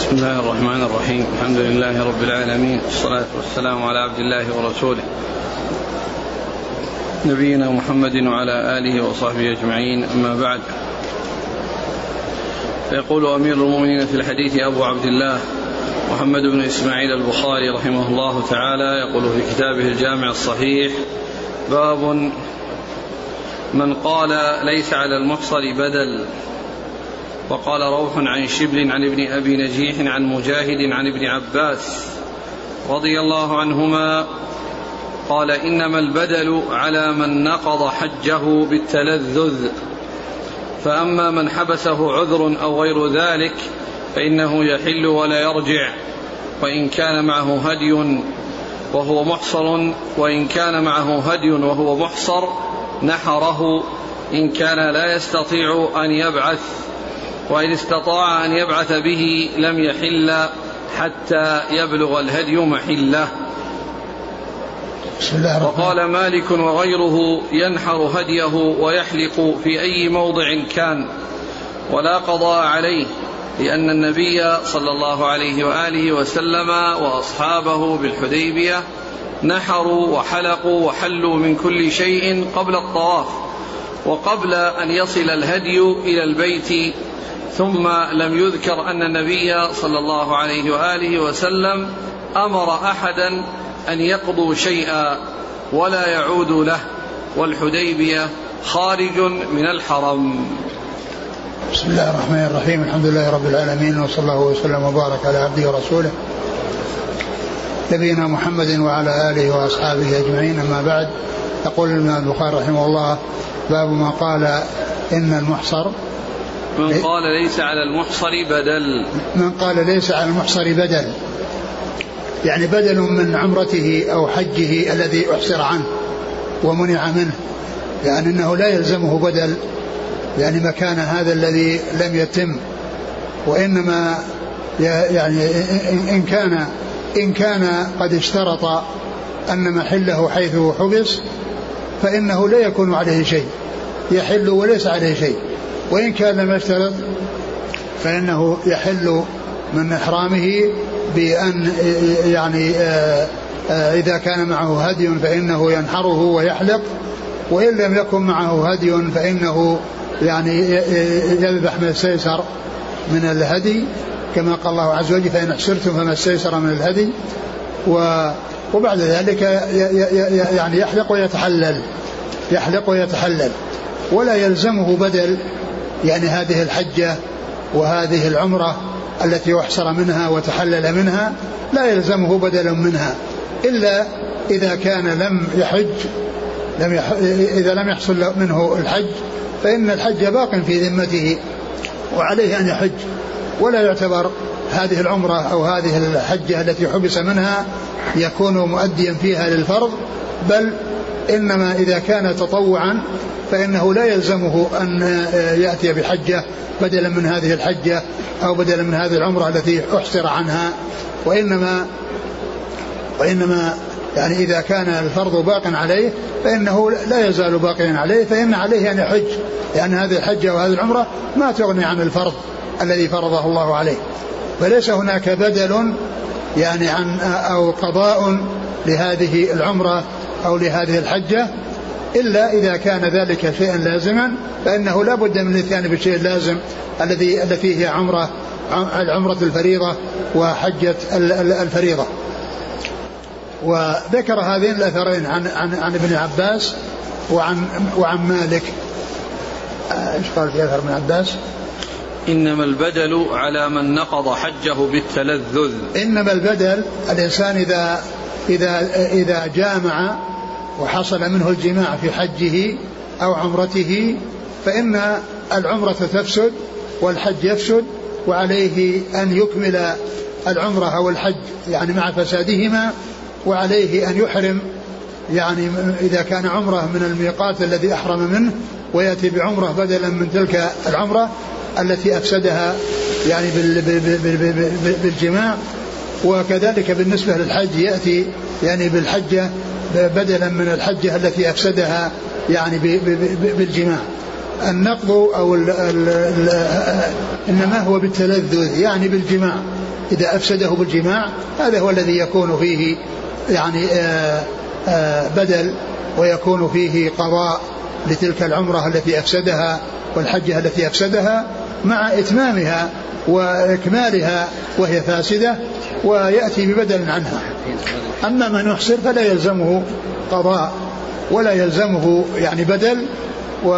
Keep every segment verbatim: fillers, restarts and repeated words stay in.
بسم الله الرحمن الرحيم. الحمد لله رب العالمين، والصلاة والسلام على عبد الله ورسوله نبينا محمد وعلى آله وصحبه أجمعين، أما بعد. فيقول أمير المؤمنين في الحديث أبو عبد الله محمد بن إسماعيل البخاري رحمه الله تعالى، يقول في كتابه الجامع الصحيح: باب من قال ليس على المحصر بدل. وقال روح عن شبل عن ابن أبي نجيح عن مجاهد عن ابن عباس رضي الله عنهما قال: إنما البدل على من نقض حجه بالتلذذ، فأما من حبسه عذر أو غير ذلك فإنه يحل ولا يرجع، وإن كان معه هدي وهو محصر وإن كان معه هدي وهو محصر نحره إن كان لا يستطيع أن يبعث، وإن استطاع أن يبعث به لم يحل حتى يبلغ الهدي محله. وقال مالك وغيره: ينحر هديه ويحلق في أي موضع كان ولا قضاء عليه، لأن النبي صلى الله عليه وآله وسلم وأصحابه بالحديبية نحروا وحلقوا وحلوا من كل شيء قبل الطواف وقبل أن يصل الهدي إلى البيت، ثم لم يذكر أن النبي صلى الله عليه وآله وسلم أمر أحدا أن يقضوا شيئا ولا يعود له، والحديبية خارج من الحرم. بسم الله الرحمن الرحيم. الحمد لله رب العالمين، وصلى الله وسلم وبارك على عبده ورسوله نبينا محمد وعلى آله وأصحابه أجمعين، أما بعد. يقول الإمام البخاري رحمه الله: باب ما قال إن المحصر من قال ليس على المحصر بدل. من قال ليس على المحصر بدل، يعني بدل من عمرته أو حجه الذي أحصر عنه ومنع منه، يعني أنه لا يلزمه بدل، يعني مكان هذا الذي لم يتم، وإنما يعني إن كان إن كان قد اشترط أن محله حيث حبس فإنه لا يكون عليه شيء، يحل وليس عليه شيء. وإن كان لم يشترط فإنه يحل من إحرامه بأن يعني إذا كان معه هدي فإنه ينحره ويحلق، وإن لم يكن معه هدي فإنه يعني يذبح ما استيسر من الهدي، كما قال الله عز وجل: فإن احصرتم فما استيسر من الهدي. وبعد ذلك يعني يحلق ويتحلل يحلق ويتحلل ولا يلزمه بدل، يعني هذه الحجة وهذه العمرة التي احصر منها وتحلل منها لا يلزمه بدل منها، إلا إذا كان لم يحج لم يح... إذا لم يحصل منه الحج فإن الحج باق في ذمته وعليه أن يحج، ولا يعتبر هذه العمرة أو هذه الحجة التي حبس منها يكون مؤديا فيها للفرض، بل إنما إذا كان تطوعا فإنه لا يلزمه أن يأتي بحجة بدلا من هذه الحجة أو بدلا من هذه العمرة التي أحصر عنها، وإنما وإنما يعني إذا كان الفرض باق عليه فإنه لا يزال باقيا عليه، فإن عليه أن يحج، لأن هذه الحجة وهذه العمرة ما تغني عن الفرض الذي فرضه الله عليه. فليس هناك بدل يعني عن أو قضاء لهذه العمرة أو لهذه الحجة، إلا إذا كان ذلك شيئا لازما فإنه لا بد من الاتيان بالشيء اللازم الذي التي هي عمرة العمرة الفريضة وحجة الفريضة. وذكر هذين الأثرين عن عن عن ابن عباس وعن وعن مالك. ايش قال في أثر ابن عباس؟ إنما البدل على من نقض حجه بالتلذذ. إنما البدل الإنسان إذا إذا إذا جامع وحصل منه الجماع في حجه أو عمرته فإن العمرة تفسد والحج يفسد، وعليه أن يكمل العمرة أو الحج يعني مع فسادهما، وعليه أن يحرم يعني إذا كان عمرة من الميقات الذي أحرم منه ويأتي بعمرة بدلا من تلك العمرة التي أفسدها يعني بالجماع. وكذلك بالنسبة للحج يأتي يعني بالحجة بدلا من الحجة التي أفسدها يعني بالجماع. النقض أو ال ال ال إنما هو بالتلذذ يعني بالجماع، إذا أفسده بالجماع هذا هو الذي يكون فيه يعني آآ آآ بدل، ويكون فيه قضاء لتلك العمرة التي أفسدها والحجة التي أفسدها مع إتمامها وإكمالها وهي فاسدة، ويأتي ببدل عنها. أما من يحصر فلا يلزمه قضاء ولا يلزمه يعني بدل، و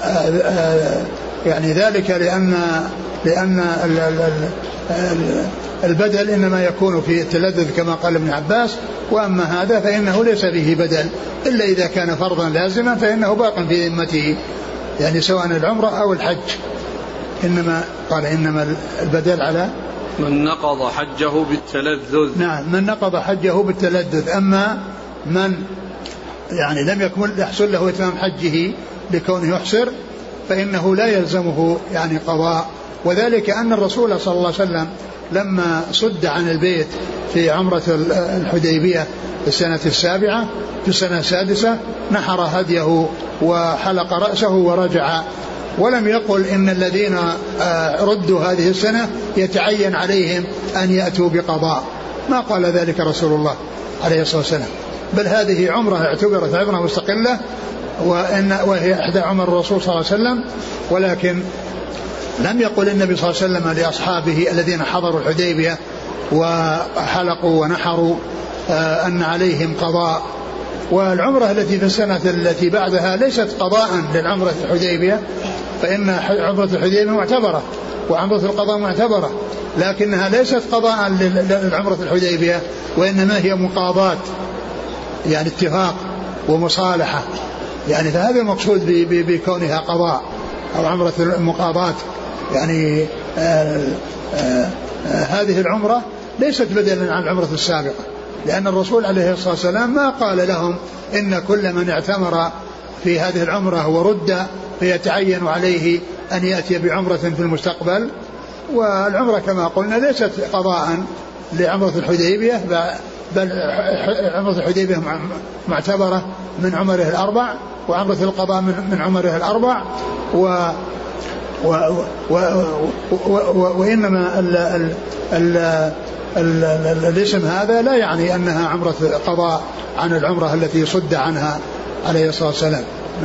يعني ذلك لأن لأن البدل إنما يكون في التلذذ كما قال ابن عباس، وأما هذا فإنه ليس به بدل إلا إذا كان فرضا لازما فإنه باق في ذمته، يعني سواء العمرة أو الحج. إنما قال إنما البدل على من نقض حجه بالتلذذ. نعم، من نقض حجه بالتلذذ. أما من يعني لم يكمل يحصل له إتمام حجه لكونه يحصر فإنه لا يلزمه يعني قضاء. وذلك أن الرسول صلى الله عليه وسلم لما صد عن البيت في عمرة الحديبية في السنة السابعة في السنة السادسة نحر هديه وحلق رأسه ورجع، ولم يقل إن الذين ردوا هذه السنة يتعين عليهم أن يأتوا بقضاء، ما قال ذلك رسول الله عليه الصلاة والسلام، بل هذه عمرة اعتبرت عمرة مستقلة وإن وهي إحدى عمر الرسول صلى الله عليه وسلم. ولكن لم يقل النبي صلى الله عليه وسلم لأصحابه الذين حضروا الحديبية وحلقوا ونحروا أن عليهم قضاء. والعمرة التي في السنة التي بعدها ليست قضاء للعمرة الحديبية، فإن عمرة الحديبية معتبرة وعمرة القضاء معتبرة، لكنها ليست قضاء للعمرة الحديبية، وإنما هي مقاضاة يعني اتفاق ومصالحة، يعني فهذا المقصود بكونها قضاء أو عمرة المقاضاة. يعني آآ آآ هذه العمرة ليست بدلا عن العمرة السابقة، لأن الرسول عليه الصلاة والسلام ما قال لهم إن كل من اعتمر في هذه العمرة ورد فيتعين عليه أن يأتي بعمرة في المستقبل. والعمرة كما قلنا ليست قضاء لعمرة الحديبية، بل عمرة الحديبية معتبرة من عمره الأربع، وعمرة القضاء من عمره الأربع، و و و و وإنما ال ال ال ال الاسم هذا لا يعني أنها عمرة قضاء عن العمرة التي صد عنها عليه الصلاة والسلام.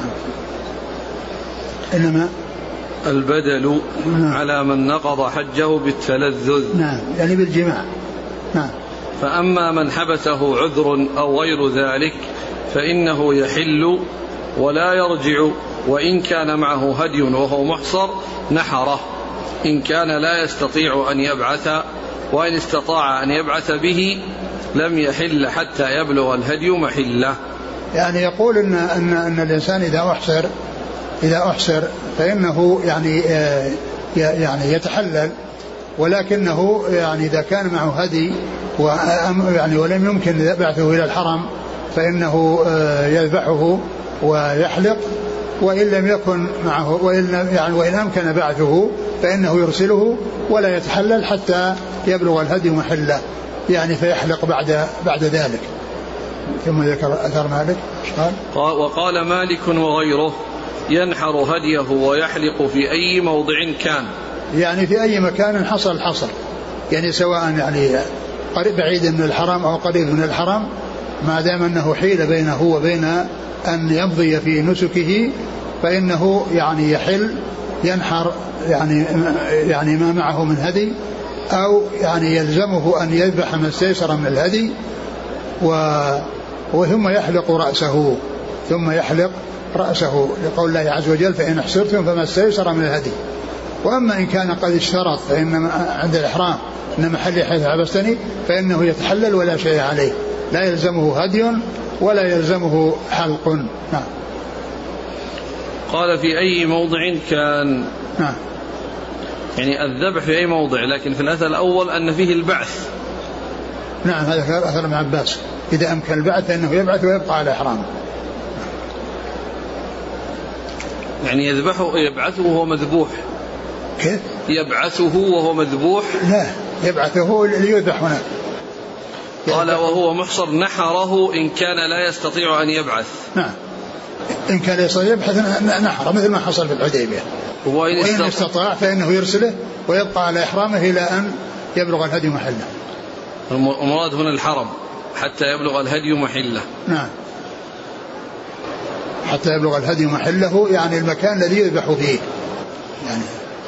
إنما البدل على من نقض حجه بالتلذذ. نعم، يعني بالجماع. نعم. فأما من حبسه عذر أو غير ذلك فإنه يحل ولا يرجع، وإن كان معه هدي وهو محصر نحره إن كان لا يستطيع أن يبعث، وإن استطاع أن يبعث به لم يحل حتى يبلغ الهدي محله. يعني يقول إن, أن, أن الإنسان إذا أحصر إذا أحصر فإنه يعني يعني يتحلل، ولكنه يعني إذا كان معه هدي ويعني ولم يمكن بعثه إلى الحرم فإنه يذبحه ويحلق، وإن لم يكن معه وإن يعني وإن أمكن بعثه فإنه يرسله ولا يتحلل حتى يبلغ الهدي محله، يعني فيحلق بعد بعد ذلك. ثم ذكر أثر مالك قال وقال مالك وغيره ينحر هديه ويحلق في أي موضع كان، يعني في أي مكان حصل الحصر، يعني سواء يعني قريب بعيد من الحرم أو قريب من الحرم، ما دام أنه حيل بينه وبين أن يمضي في نسكه فإنه يعني يحل ينحر يعني يعني ما معه من هدي، أو يعني يلزمه أن يذبح ما استيسر من الهدي، وثم يحلق رأسه ثم يحلق رأسه لقول الله عز وجل فإن احصرتم فما استيسر من الهدي. وأما إن كان قد اشترط فإن عند الإحرام إن محلي حيث حبستني فإنه يتحلل ولا شيء عليه، لا يلزمه هدي ولا يلزمه حلق. نعم. قال في أي موضع كان. نعم. يعني الذبح في أي موضع، لكن في الأثر الأول أن فيه البعث. نعم، هذا أثر ابن عباس إذا أمكن البعث فإنه يبعث ويبقى على إحرامه. يعني يذبحه يبعثه وهو مذبوح. كيف؟ يبعثه وهو مذبوح. لا، يبعثه ليذبح هناك. قال وهو محصر نحره إن كان لا يستطيع أن يبعث. نعم، إن كان يستطيع يبحث نحره مثل ما حصل في الحديبية. وإن استطاع فإنه يرسله ويبقى على إحرامه إلى أن يبلغ الهدي محله. المراد هنا الحرم حتى يبلغ الهدي محله. نعم حتى يبلغ الهدي محله يعني المكان الذي يذبح فيه يعني.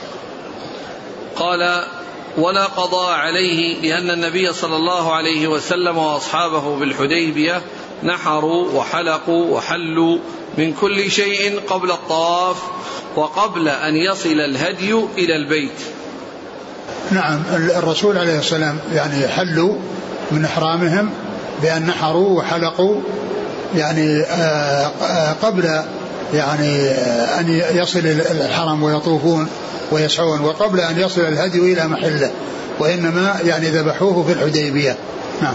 قال ولا قضاء عليه لأن النبي صلى الله عليه وسلم وأصحابه بالحديبية نحروا وحلقوا وحلوا من كل شيء قبل الطواف وقبل أن يصل الهدي إلى البيت. نعم الرسول عليه السلام يعني حلوا من إحرامهم بأن نحروا وحلقوا يعني قبل يعني أن يصل الحرم ويطوفون ويسعون وقبل أن يصل الهدي إلى محله وإنما يعني ذبحوه في الحديبية. نعم.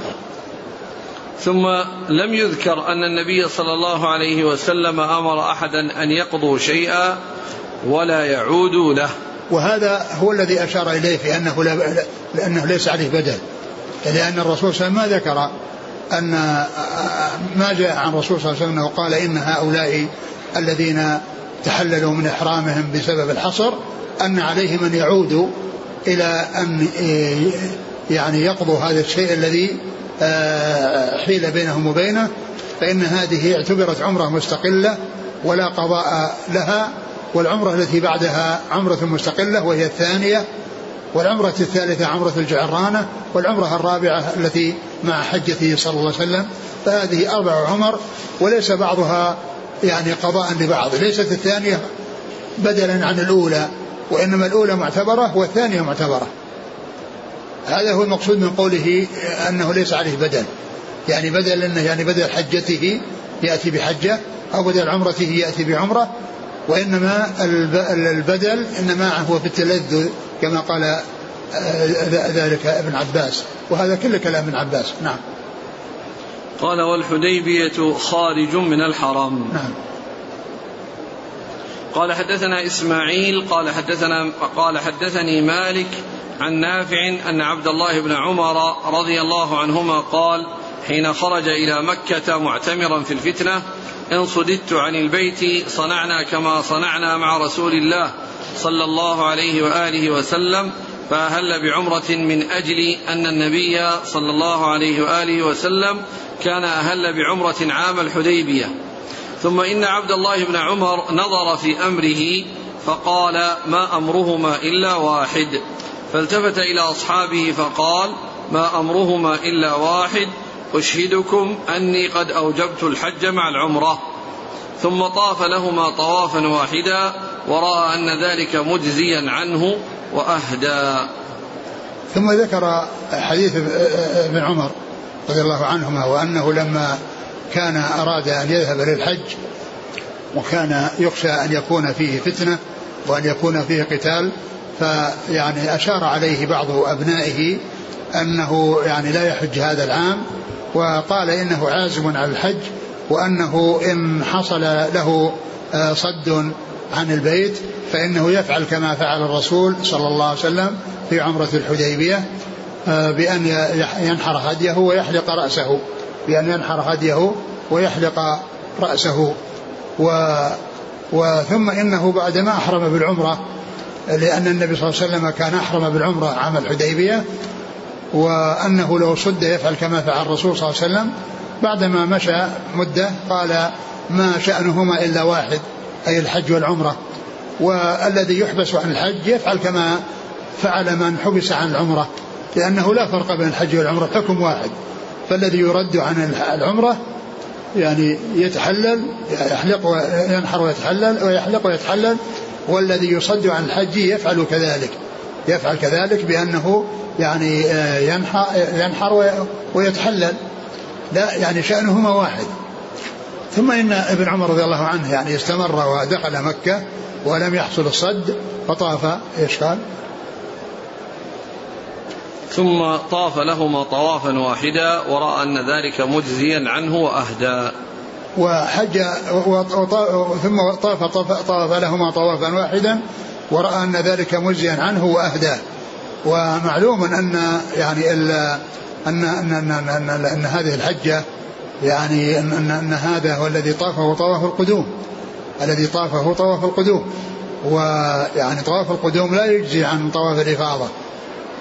ثم لم يذكر أن النبي صلى الله عليه وسلم أمر أحدا أن يقضوا شيئا ولا يعودوا له. وهذا هو الذي أشار إليه في أنه, لا لأنه ليس عليه بدل لأن الرسول صلى الله عليه وسلم ما ذكر أن ما جاء عن الرسول صلى الله عليه وسلم وقال إن هؤلاء الذين تحللوا من إحرامهم بسبب الحصر أن عليهم أن يعودوا إلى أن يعني يقضوا هذا الشيء الذي حيل بينهم وبينه فإن هذه اعتبرت عمرة مستقلة ولا قضاء لها والعمرة التي بعدها عمرة مستقلة وهي الثانية والعمرة الثالثة عمرة الجعرانة والعمرة الرابعة التي مع حجته صلى الله عليه وسلم فهذه أربع عمر وليس بعضها يعني قضاء لبعض ليست الثانية بدلا عن الأولى وإنما الأولى معتبرة والثانية معتبرة. هذا هو المقصود من قوله أنه ليس عليه بدل يعني بدل أنه يعني بدل حجته يأتي بحجة أو بدل عمرته يأتي بعمرة وإنما البدل إنما هو في التلذذ كما قال ذلك ابن عباس وهذا كل كلام ابن عباس. نعم. قال والحديبية خارج من الحرم. نعم. قال حدثنا إسماعيل قال حدثنا قال حدثني مالك عن نافع أن عبد الله بن عمر رضي الله عنهما قال حين خرج إلى مكة معتمرا في الفتنة إن صددت عن البيت صنعنا كما صنعنا مع رسول الله صلى الله عليه وآله وسلم فأهل بعمرة من أجل أن النبي صلى الله عليه وآله وسلم كان أهل بعمرة عام الحديبية. ثم إن عبد الله بن عمر نظر في أمره فقال ما أمرهما إلا واحد فالتفت إلى أصحابه فقال ما أمرهما إلا واحد أشهدكم أني قد أوجبت الحج مع العمرة. ثم طاف لهما طوافا واحدا ورأى أن ذلك مجزيا عنه وأهدى. ثم ذكر حديث ابن عمر رضي الله عنهما وأنه لما كان أراد أن يذهب للحج وكان يخشى أن يكون فيه فتنة وأن يكون فيه قتال فيعني أشار عليه بعض أبنائه أنه يعني لا يحج هذا العام وقال إنه عازم على الحج وأنه إن حصل له صد عن البيت فإنه يفعل كما فعل الرسول صلى الله عليه وسلم في عمرة الحديبية بأن ينحر هديه ويحلق رأسه بأن ينحر هديه ويحلق رأسه و وثم إنه بعدما أحرم بالعمرة لأن النبي صلى الله عليه وسلم كان أحرم بالعمرة عام الحديبية وأنه لو صد يفعل كما فعل الرسول صلى الله عليه وسلم بعدما مشى مدة قال ما شأنهما إلا واحد أي الحج والعمرة والذي يحبس عن الحج يفعل كما فعل من حبس عن العمرة لأنه لا فرق بين الحج والعمرة حكم واحد فالذي يرد عن العمرة يعني يتحلل يحلق وينحر ويتحلل ويحلق ويتحلل والذي يصد عن الحج يفعل كذلك يفعل كذلك بأنه يعني ينحر, ينحر ويتحلل لا يعني شأنهما واحد. ثم إن ابن عمر رضي الله عنه يعني استمر ودخل مكة ولم يحصل الصد فطاف إيش قال ثم طاف لهما طوافا واحدا ورأى أن ذلك مجزيا عنه وأهدى وحج ثم طاف, طاف, طاف لهما طوافا واحدا ورأى أن ذلك مجزيا عنه وأهدى. ومعلوم أن يعني أن, أن, أن, أن, أن, أن هذه الحجة يعني أن, أن, أن هذا هو الذي طافه طواف القدوم الذي طافه طواف القدوم ويعني طواف القدوم لا يجزي عن طواف الإفاضة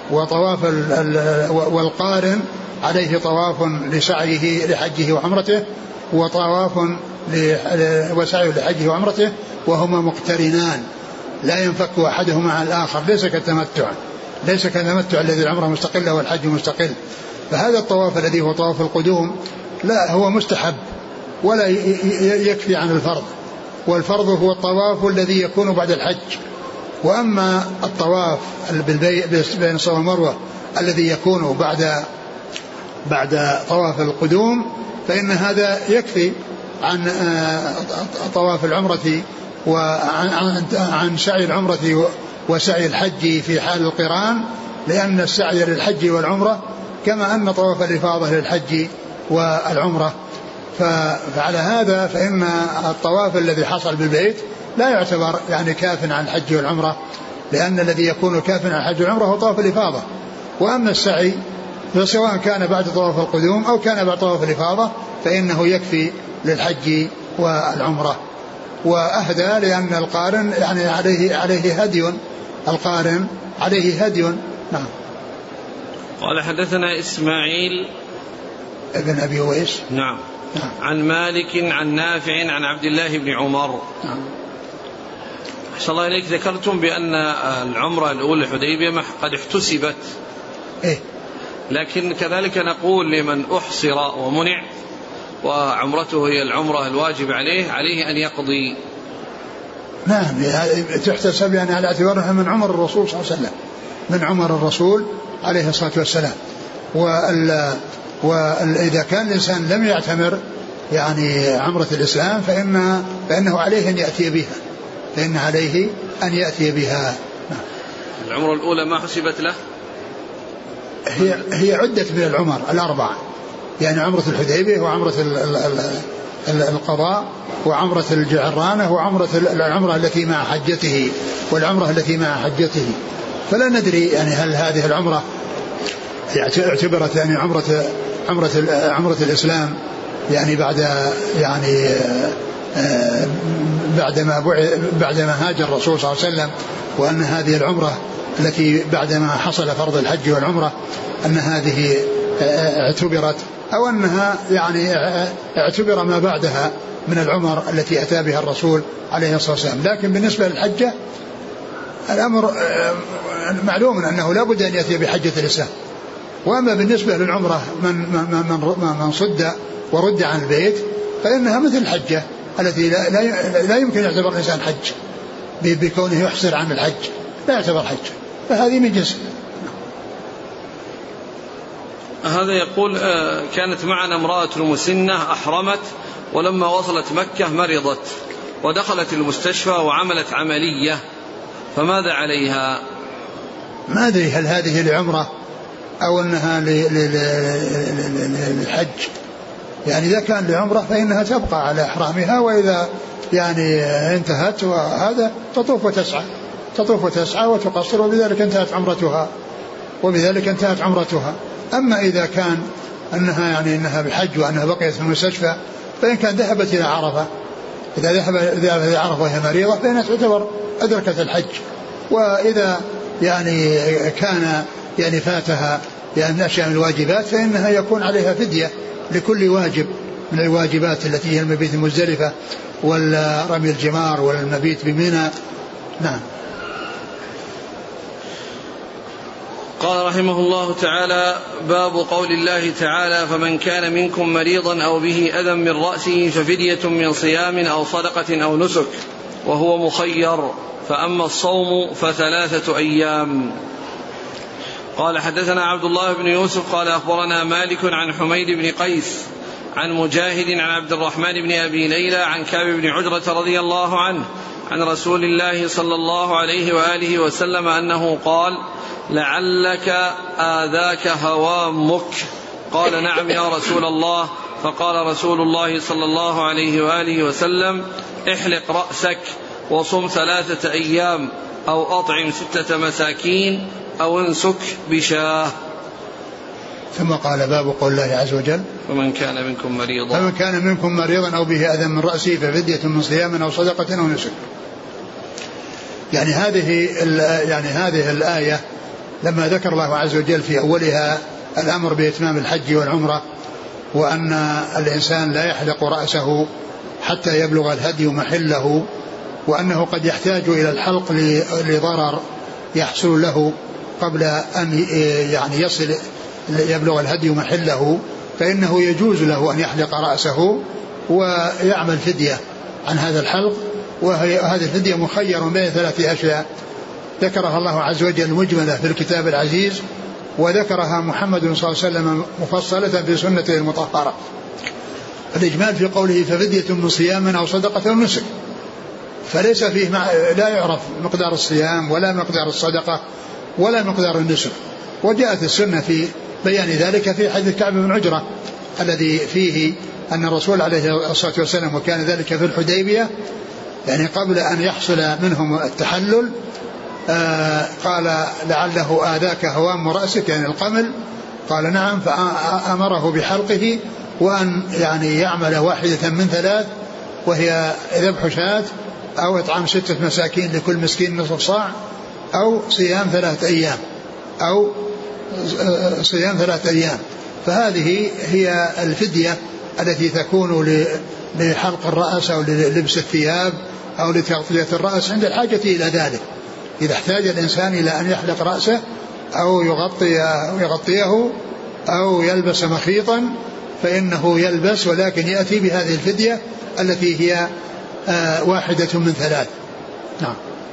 وطواف والقارن عليه طواف لسعيه لحجه وعمرته وطواف وسعيه لحجه وعمرته وهما مقترنان لا ينفك أحدهما عن الآخر، ليس كالتمتع ليس كالتمتع الذي العمرة مستقلة والحج مستقل. فهذا الطواف الذي هو طواف القدوم لا هو مستحب ولا يكفي عن الفرض، والفرض هو الطواف الذي يكون بعد الحج. وأما الطواف بين الصفا والمروة الذي يكون بعد بعد طواف القدوم فإن هذا يكفي عن طواف العمرة وعن عن سعي العمرة وسعي الحج في حال القران، لأن السعي للحج والعمرة كما أن طواف الإفاضة للحج والعمرة. فعلى هذا فإن الطواف الذي حصل بالبيت لا يعتبر يعني كاف عن الحج والعمرة، لأن الذي يكون كاف عن الحج والعمرة هو طواف الإفاضة. وأما السعي فسواء كان بعد طواف القدوم أو كان بعد طواف الإفاضة فإنه يكفي للحج والعمرة. وأهدى لأن القارن يعني عليه عليه هدي، القارن عليه هدي. نعم. قال حدثنا إسماعيل ابن أبي ويس نعم. نعم عن مالك عن نافع عن عبد الله بن عمر. نعم. أحسن الله إليك، ذكرتم بأن العمرة الأولى الحديبية قد احتسبت إيه؟ لكن كذلك نقول لمن أحصر ومنع وعمرته هي العمرة الواجب عليه عليه أن يقضي. نعم تحتسب يعني على اعتبارها من عمر الرسول صلى الله عليه وسلم، من عمر الرسول عليه الصلاة والسلام. وإذا كان الإنسان لم يعتمر يعني عمرة الإسلام فإن فإنه عليه أن يأتي بها فإن عليه أن يأتي بها. العمرة الأولى ما حسبت له، هي هي عدت من العمر الأربعة، يعني عمرة الحديبية وعمرة القضاء وعمرة الجعرانة وعمرة العمرة التي مع حجته والعمرة التي مع حجته. فلا ندري يعني هل هذه العمرة اعتبرت يعني عمرة عمرة عمرة الإسلام يعني بعد يعني بعدما بعدما هاجر الرسول صلى الله عليه وسلم، وأن هذه العمرة التي بعدما حصل فرض الحج والعمرة أن هذه اعتبرت أو أنها يعني اعتبر ما بعدها من العمر التي أتى بها الرسول عليه الصلاة والسلام. لكن بالنسبة للحجة الأمر معلوم أنه لا بد أن يأتي بحجة الإسلام. وأما بالنسبة للعمرة من, من, من, من صد ورد عن البيت فإنها مثل الحجة التي لا, لا, لا يمكن يعتبر الإنسان حج بكونه يحصر عن الحج، لا يعتبر حج، فهذه من جنس. هذا يقول كانت معنا امرأة مسنة أحرمت ولما وصلت مكة مرضت ودخلت المستشفى وعملت عملية، فماذا عليها؟ ما أدري هل هذه لعمرة أو أنها للحج. يعني إذا كان لعمرة فإنها تبقى على إحرامها، وإذا يعني انتهت وهذا تطوف وتسعى تطوف وتسعى وتقصر، وبذلك انتهت عمرتها وبذلك انتهت عمرتها. أما إذا كان أنها يعني أنها بحج وأنها بقيت في المستشفى فإن كان ذهبت إلى عرفة، إذا ذهبت إلى عرفة وهي مريضة فإنها تعتبر أدركت الحج. وإذا يعني كان يعني فاتها يعني أشياء من الواجبات فإنها يكون عليها فدية لكل واجب من الواجبات التي هي المبيت المزدلفة والرمي الجمار والمبيت بمنى. نعم. قال رحمه الله تعالى: باب قول الله تعالى: فمن كان منكم مريضا أو به أذى من رأسه ففدية من صيام أو صدقة أو نسك وهو مخير، فأما الصوم فثلاثة أيام. قال حدثنا عبد الله بن يوسف قال أخبرنا مالك عن حميد بن قيس عن مجاهد عن عبد الرحمن بن أبي ليلى عن كعب بن عجرة رضي الله عنه عن رسول الله صلى الله عليه وآله وسلم أنه قال: لعلك آذاك هوامك. قال: نعم يا رسول الله. فقال رسول الله صلى الله عليه وآله وسلم: احلق رأسك وصم ثلاثة أيام أو أطعم ستة مساكين أو انسك بشاه. ثم قال: باب قول الله عز وجل: فمن كان منكم مريضا فمن كان منكم مريضا أو به أذى من رأسه ففدية من صيام أو صدقة أو نسك. يعني هذه يعني هذه الآية لما ذكر الله عز وجل في أولها الأمر بإتمام الحج والعمرة، وأن الإنسان لا يحلق رأسه حتى يبلغ الهدي محله، وأنه قد يحتاج إلى الحلق لضرر يحصل له قبل أن يعني يصل يبلغ الهدي محله، فإنه يجوز له أن يحلق رأسه ويعمل فدية عن هذا الحلق. وهذه الفدية مخير بين ثلاث أشياء ذكرها الله عز وجل مجملة في الكتاب العزيز، وذكرها محمد صلى الله عليه وسلم مفصلة في سنته المطهرة. الإجمال في قوله ففدية من صيام أو صدقة أو نسك، فليس فيه مع... لا يعرف مقدار الصيام ولا مقدار الصدقة ولا مقدار النسك. وجاءت السنة في بيان ذلك في حديث كعب بن عجرة الذي فيه أن الرسول عليه الصلاة والسلام، وكان ذلك في الحديبية يعني قبل أن يحصل منهم التحلل، آه قال لعله آذاك هوام رأسك يعني القمل، قال نعم، فأمره بحلقه وأن يعني يعمل واحدة من ثلاث، وهي ذبح شاة أو إطعام ستة مساكين لكل مسكين نصف صاع، أو صيام ثلاثة أيام أو صيام ثلاثة أيام. فهذه هي الفدية التي تكون لحلق الرأس أو للبس الثياب أو لتغطية الرأس عند الحاجة إلى ذلك. إذا احتاج الإنسان إلى أن يحلق رأسه أو يغطي أو يغطيه أو يلبس مخيطا فإنه يلبس، ولكن يأتي بهذه الفدية التي هي آه واحدة من ثلاث. نعم.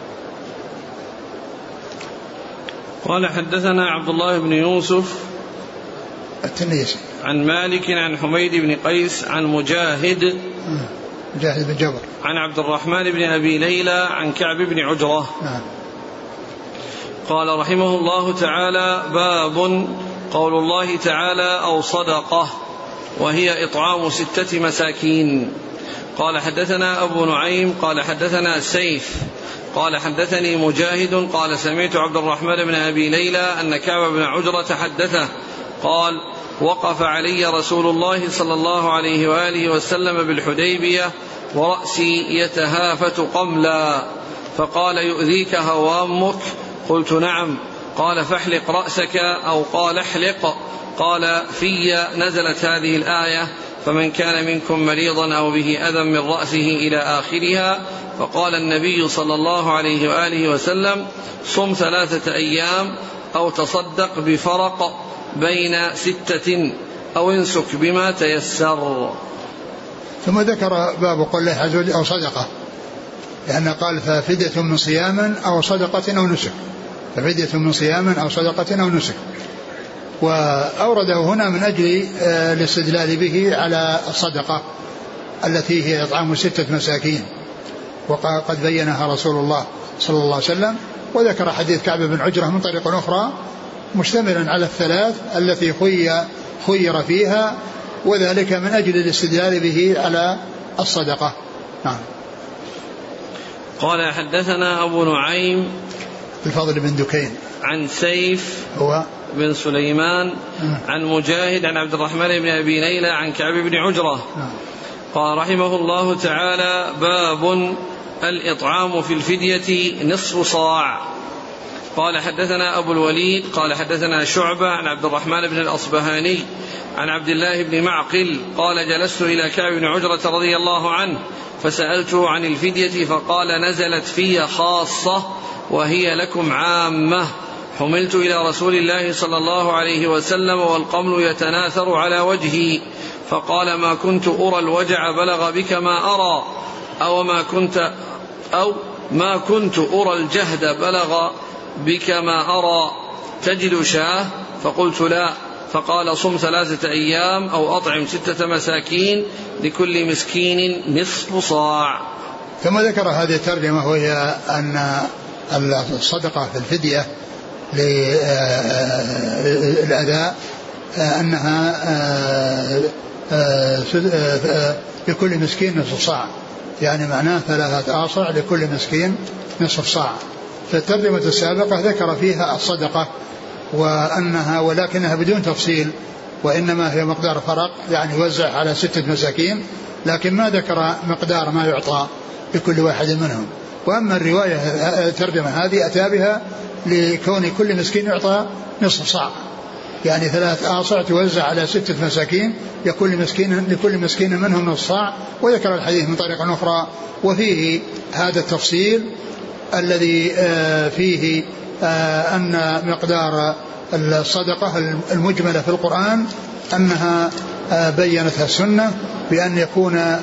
قال حدثنا عبد الله بن يوسف التنيسي عن مالك عن حميد بن قيس عن مجاهد مجاهد بن جبر عن عبد الرحمن بن أبي ليلى عن كعب بن عجرة. نعم. قال رحمه الله تعالى باب قول الله تعالى أو صدقة وهي إطعام ستة مساكين. قال حدثنا أبو نعيم قال حدثنا سيف قال حدثني مجاهد قال سمعت عبد الرحمن بن أبي ليلى أن كعب بن عجرة حدثه قال وقف علي رسول الله صلى الله عليه وآله وسلم بالحديبية ورأسي يتهافت قملا، فقال يؤذيك هوامك؟ قلت نعم. قال فاحلق رأسك أو قال احلق. قال في نزلت هذه الآية فمن كان منكم مريضا أو به أذى من رأسه إلى آخرها. فقال النبي صلى الله عليه وآله وسلم صم ثلاثة أيام أو تصدق بفرق بين ستة أو انسك بما تيسر. ثم ذكر باب قول الله عز وجل أو صدقة، لأنه قال ففدية من صيام أو صدقة أو نسك، ففدية من صيام أو صدقة أو نسك. وأورده هنا من أجل الاستدلال به على الصدقة التي هي إطعام ستة مساكين، وقد بينها رسول الله صلى الله عليه وسلم. وذكر حديث كعب بن عجرة من طريق أخرى مشتملا على الثلاث التي خير فيها، وذلك من أجل الاستدلال به على الصدقة. نعم. قال حدثنا أبو نعيم الفضل بن دكين عن سيف هو بن سليمان عن مجاهد عن عبد الرحمن بن أبي ليلى عن كعب بن عجرة. قال رحمه الله تعالى باب الإطعام في الفدية نصف صاع. قال حدثنا أبو الوليد قال حدثنا شعبة عن عبد الرحمن بن الأصبهاني عن عبد الله بن معقل قال جلست إلى كعب بن عجرة رضي الله عنه فسألته عن الفدية فقال نزلت في خاصة وهي لكم عامة. حملت إلى رسول الله صلى الله عليه وسلم والقمل يتناثر على وجهي فقال ما كنت أرى الوجع بلغ بك ما أرى أو ما كنت أو ما كنت أرى الجهد بلغ بك ما أرى تجد شاه؟ فقلت لا. فقال صم ثلاثة أيام أو أطعم ستة مساكين لكل مسكين نصف صاع. ثم ذكر هذه الترجمة وهي أن الصدقة في الفدية للأداء أنها لكل مسكين نصف صاع، يعني معناه ثلاثة آصع لكل مسكين نصف صاع. في الترجمة السابقة ذكر فيها الصدقة وأنها ولكنها بدون تفصيل، وإنما هي مقدار فرق يعني يوزع على ستة مساكين، لكن ما ذكر مقدار ما يعطى لكل واحد منهم. وأما الرواية الترجمة هذه أتى بها لكون كل مسكين يعطى نصف صاع، يعني ثلاث آصع توزع على ستة مساكين، يكون مسكين لكل مسكين منهم نصف صاع. وذكر الحديث من طريق أخرى وفيه هذا التفصيل الذي فيه أن مقدار الصدقة المجملة في القرآن أنها بينتها السنة بأن يكون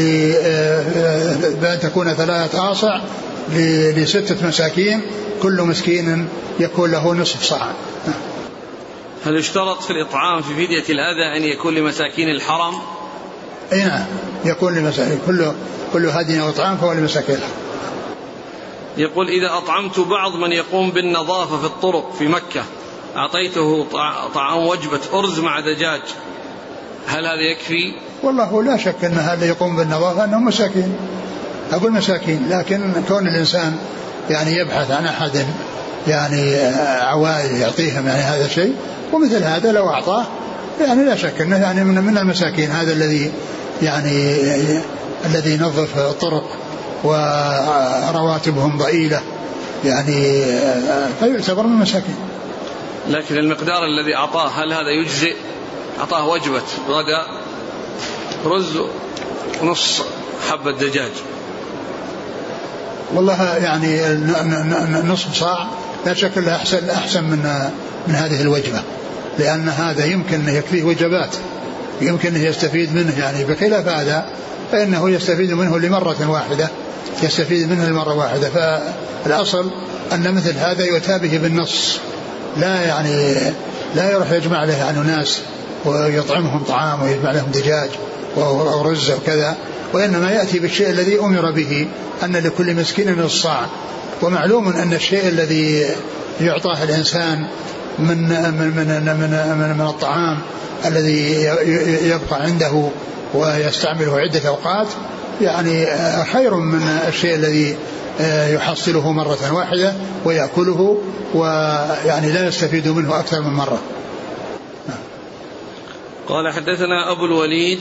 بأن تكون ثلاثة آصع لستة مساكين، كل مسكين يكون له نصف صاع. هل يشترط في الإطعام في فدية الأذى أن يكون لمساكين الحرم؟ أي نعم، يكون لمساكين، كل كل هدي أو إطعام فهو لمساكين الحرم. يقول إذا أطعمت بعض من يقوم بالنظافة في الطرق في مكة أعطيته طعام وجبة أرز مع دجاج، هل هذا يكفي؟ والله لا شك أن هذا يقوم بالنظافة أنهم مساكين، أقول مساكين، لكن كون الإنسان يعني يبحث عن أحد يعني عوائل يعطيهم يعني هذا شيء، ومثل هذا لو أعطاه يعني لا شك أنه يعني من, من المساكين، هذا الذي يعني الذي ينظف الطرق ورواتبهم ضئيلة يعني فيعتبر من المساكين. لكن المقدار الذي أعطاه هل هذا يجزئ؟ أعطاه وجبة غداء رز ونص حبة دجاج، والله يعني نصف صاع لا شك له أحسن أحسن من من هذه الوجبة، لأن هذا يمكن يكفيه وجبات، يمكن يستفيد منه يعني، بخلاف هذا فإنه يستفيد منه لمرة واحدة، يستفيد منه لمرة واحدة. فالأصل أن مثل هذا يؤتى به بالنص، لا يعني لا يروح يجمع له يعني ناس ويطعمهم طعام ويجمع لهم دجاج أو رز وكذا، وإنما يأتي بالشيء الذي أمر به أن لكل مسكين نصف صاع. ومعلوم أن الشيء الذي يعطاه الإنسان من من من من, من, من الطعام الذي يبقى عنده ويستعمله عدة أوقات يعني خير من الشيء الذي يحصله مرة واحدة ويأكله ويعني لا يستفيد منه أكثر من مرة. قال حدثنا أبو الوليد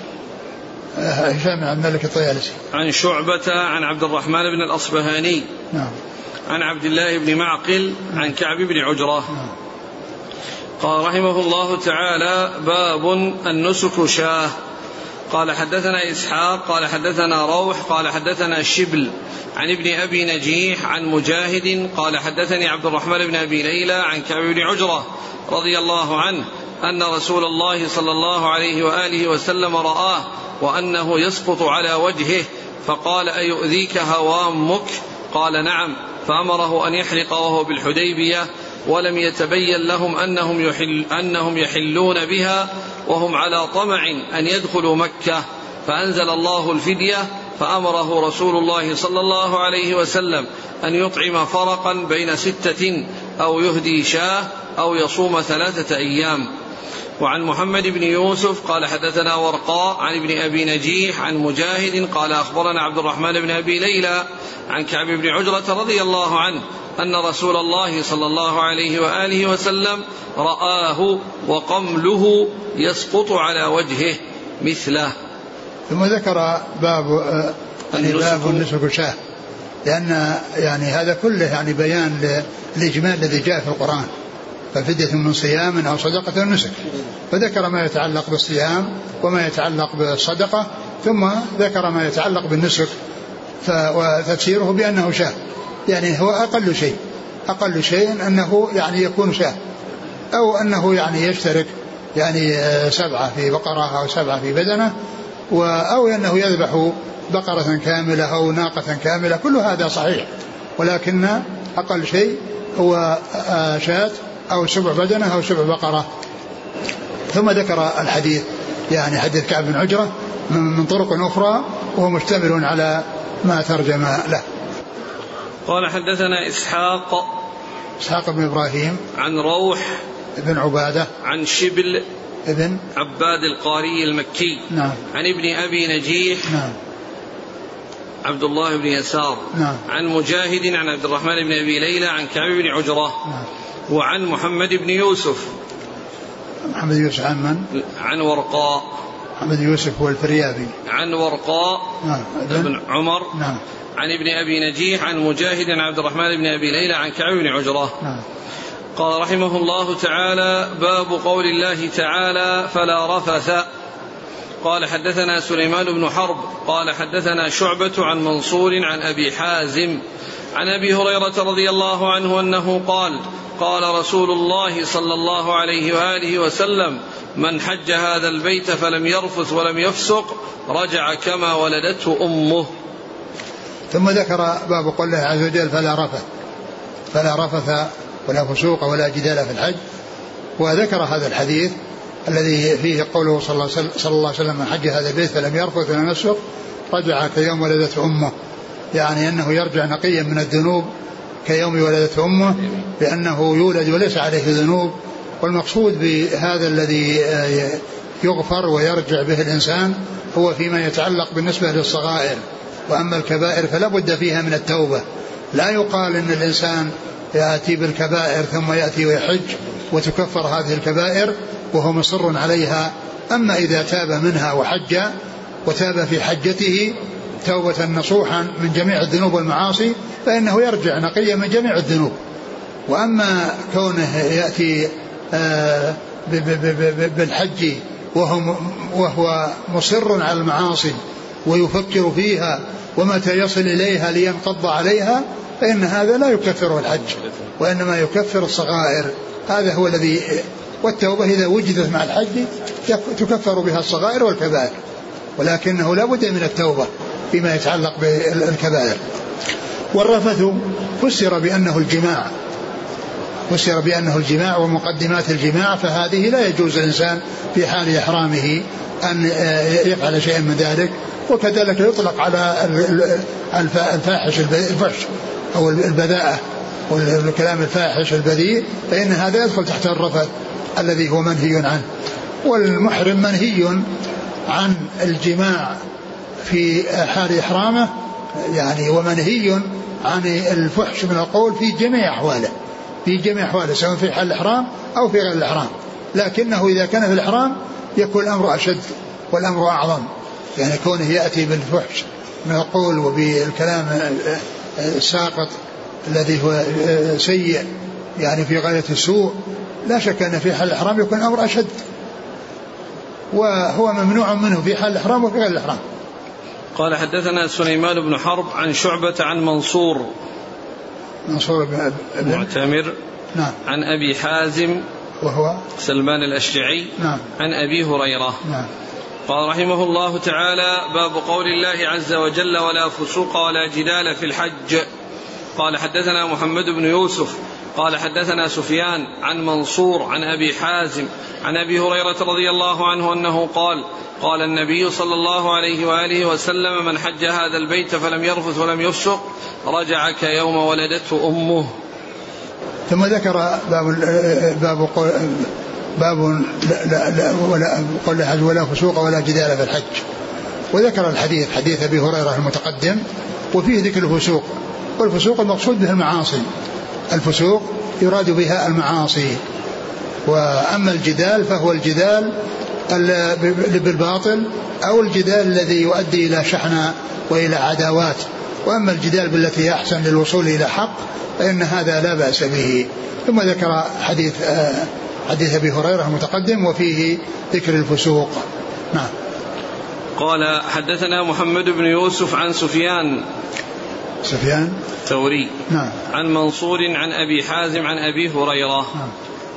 هشام عن مالك الطيالسي عن شعبة عن عبد الرحمن بن الأصبهاني نعم. عن عبد الله بن معقل عن كعب بن عجرة نعم. قال رحمه الله تعالى باب النسك شاه. قال حدثنا إسحاق قال حدثنا روح قال حدثنا شبل عن ابن أبي نجيح عن مجاهد قال حدثني عبد الرحمن بن أبي ليلى عن كعب بن عجرة رضي الله عنه أن رسول الله صلى الله عليه وآله وسلم رآه وأنه يسقط على وجهه فقال أيؤذيك هوامك؟ قال نعم، فأمره أن يحلق وهو بالحديبية، ولم يتبين لهم أنهم, يحل أنهم يحلون بها وهم على طمع أن يدخلوا مكة، فأنزل الله الفدية، فأمره رسول الله صلى الله عليه وسلم أن يطعم فرقا بين ستة أو يهدي شاه أو يصوم ثلاثة أيام. وعن محمد بن يوسف قال حدثنا ورقاء عن ابن أبي نجيح عن مجاهد قال أخبرنا عبد الرحمن بن أبي ليلى عن كعب بن عجرة رضي الله عنه أن رسول الله صلى الله عليه وآله وسلم رآه وقمله يسقط على وجهه مثله. ثم ذكر باب يعني باب النسك شاه، لأن يعني هذا كله يعني بيان للإجمال الذي جاء في القرآن، ففدية من صيام أو صدقة النسك، فذكر ما يتعلق بالصيام وما يتعلق بالصدقة، ثم ذكر ما يتعلق بالنسك وتفسيره بأنه شاه، يعني هو أقل شيء أقل شيء أنه يعني يكون شاه، أو أنه يعني يشترك يعني سبعة في بقرة أو سبعة في بدنة، أو أنه يذبح بقرة كاملة أو ناقة كاملة، كل هذا صحيح، ولكن أقل شيء هو شاة أو سبع بدنة أو سبع بقرة. ثم ذكر الحديث يعني حديث كعب بن عجرة من طرق أخرى وهو مشتمل على ما ترجم له. قال حدثنا إسحاق إسحاق بن إبراهيم عن روح ابن عبادة عن شبل ابن عباد القاري المكي نعم. عن ابن أبي نجيح نعم. عبد الله بن يسار نعم. عن مجاهد عن عبد الرحمن بن أبي ليلى عن كعب بن عجرة نعم. وعن محمد بن يوسف محمد يوسف عن من؟ عن ورقاء محمد يوسف هو الفريابي. عن ورقاء نعم. بن عمر. نعم. عن ابن أبي نجيح عن مجاهد عن عبد الرحمن بن أبي ليلى عن كعب بن عجرة. نعم. قال رحمه الله تعالى: باب قول الله تعالى: فلا رفث. قال حدثنا سليمان بن حرب قال حدثنا شعبة عن منصور عن أبي حازم عن أبي هريرة رضي الله عنه أنه قال: قال رسول الله صلى الله عليه وآله وسلم: من حج هذا البيت فلم يرفث ولم يفسق رجع كما ولدته أمه. ثم ذكر باب قول الله عز وجل: فلا رفث فلا رفث ولا فسوق ولا جدال في الحج. وذكر هذا الحديث الذي فيه قوله صلى الله عليه وسلم: من حج هذا البيت فلم يرفث ولم يفسق رجع كيوم ولدته أمه، يعني أنه يرجع نقيا من الذنوب كيوم ولدته أمه، لأنه يولد وليس عليه ذنوب. والمقصود بهذا الذي يغفر ويرجع به الإنسان هو فيما يتعلق بالنسبة للصغائر، وأما الكبائر فلا بد فيها من التوبة. لا يقال إن الإنسان يأتي بالكبائر ثم يأتي ويحج وتكفر هذه الكبائر وهو مصر عليها. أما إذا تاب منها وحج وتاب في حجته توبة نصوحا من جميع الذنوب والمعاصي فإنه يرجع نقيا من جميع الذنوب. وأما كونه يأتي بالحج وهو مصر على المعاصي ويفكر فيها ومتى يصل إليها لينقض عليها فإن هذا لا يكفر الحج وإنما يكفر الصغائر. هذا هو الذي. والتوبة إذا وجدت مع الحج تكفر بها الصغائر والكبائر، ولكنه لا بد من التوبة فيما يتعلق بالكبائر. والرفث فسر بأنه الجماع فسر بأنه الجماع ومقدمات الجماع، فهذه لا يجوز الإنسان في حال إحرامه أن يفعل شيئا من ذلك. وكذلك يطلق على الفاحش الفحش أو البذاءة والكلام الفاحش البذيء، فإن هذا يدخل تحت الرفث الذي هو منهي عنه. والمحرم منهي عن الجماع في حال إحرامه يعني، ومنهي عن الفحش من القول في جميع أحواله في جميع أحواله سواء في حال الإحرام أو في غير الإحرام. لكنه إذا كان في الإحرام يكون الأمر أشد والأمر أعظم، يعني كونه يأتي بالفحش من القول وبالكلام الساقط الذي هو سيء يعني في غاية السوء، لا شك أن في حال الإحرام يكون الأمر أشد، وهو ممنوع منه في حال الإحرام وفي غير الإحرام. قال حدثنا سليمان بن حرب عن شعبة عن منصور منصور بن معتمر نعم. عن أبي حازم وهو سلمان الأشجعي نعم. عن أبي هريرة نعم. قال رحمه الله تعالى: باب قول الله عز وجل: ولا فسوق ولا جدال في الحج. قال حدثنا محمد بن يوسف قال حدثنا سفيان عن منصور عن أبي حازم عن أبي هريرة رضي الله عنه أنه قال: قال النبي صلى الله عليه وآله وسلم: من حج هذا البيت فلم يرفث ولم يفسق رجع كيوم ولدته أمه. ثم ذكر باب باب قول باب لا لا ولا قول ولا فسوق ولا جدال في الحج، وذكر الحديث حديث أبي هريرة المتقدم وفيه ذكر الفسوق. والفسوق المقصود به المعاصي، الفسوق يراد بها المعاصي. وأما الجدال فهو الجدال بالباطل أو الجدال الذي يؤدي إلى شحنة وإلى عداوات. وأما الجدال بالتي أحسن للوصول إلى حق فإن هذا لا بأس به. ثم ذكر حديث حديث أبي هريرة المتقدم وفيه ذكر الفسوق. نعم. قال حدثنا محمد بن يوسف عن سفيان سفيان ثوري نعم. عن منصور عن أبي حازم عن أبي هريرة. نعم.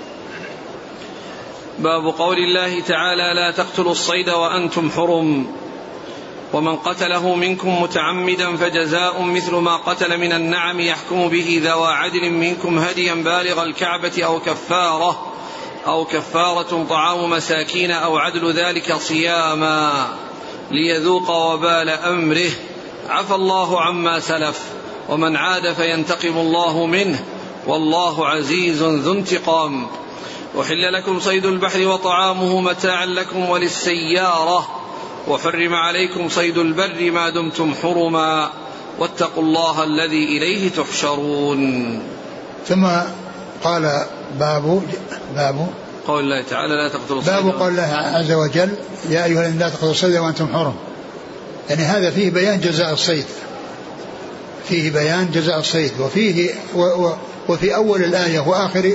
باب قول الله تعالى: لا تقتلوا الصيد وأنتم حرم. ومن قتله منكم متعمدا فجزاء مثل ما قتل من النعم يحكم به ذوى عدل منكم هديا بالغ الكعبة أو كفارة أو كفارة طعام مساكين أو عدل ذلك صياما ليذوق وبال أمره. عفى الله عما سلف ومن عاد فينتقم الله منه والله عزيز ذو انتقام. وحل لكم صيد البحر وطعامه متاعا لكم وللسيارة وحرم عليكم صيد البر ما دمتم حرما واتقوا الله الذي إليه تحشرون. ثم قال باب باب قول الله تعالى لا تقتلوا الصيد. باب قول الله عز وجل يا أيها الذين لا تقتلوا الصيد وأنتم حرم. يعني هذا فيه بيان جزاء الصيد، فيه بيان جزاء الصيد، وفيه و و وفي أول الآية وآخر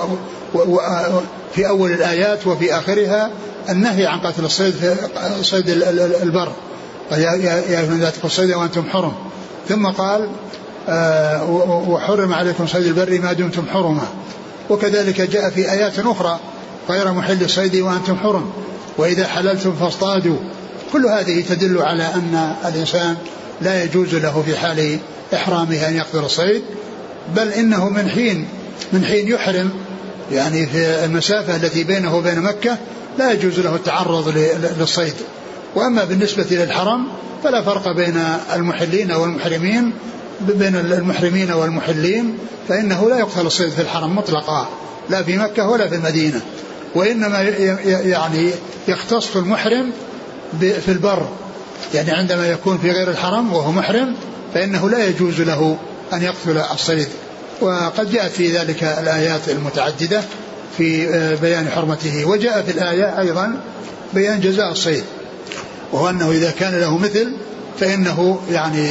وفي أول الآيات وفي آخرها النهي عن قتل الصيد في صيد البر، يا أيها الذين لا تقتلوا الصيد وأنتم حرم. ثم قال آه وحرم عليكم صيد البر ما دمتم حرما. وكذلك جاء في آيات أخرى غير محل الصيد وأنتم حرم وإذا حللتم فاصطادوا. كل هذه تدل على أن الإنسان لا يجوز له في حال إحرامه أن يقتل الصيد، بل إنه من حين من حين يحرم يعني في المسافة التي بينه وبين مكة لا يجوز له التعرض للصيد. وأما بالنسبة للحرم فلا فرق بين المحلين والمحرمين بين المحرمين والمحلين، فإنه لا يقتل الصيد في الحرم مطلقا لا في مكة ولا في المدينة، وإنما يعني يختص المحرم في البر، يعني عندما يكون في غير الحرم وهو محرم فإنه لا يجوز له أن يقتل الصيد. وقد جاءت في ذلك الآيات المتعددة في بيان حرمته. وجاء في الآية أيضا بيان جزاء الصيد، وهو أنه إذا كان له مثل فإنه يعني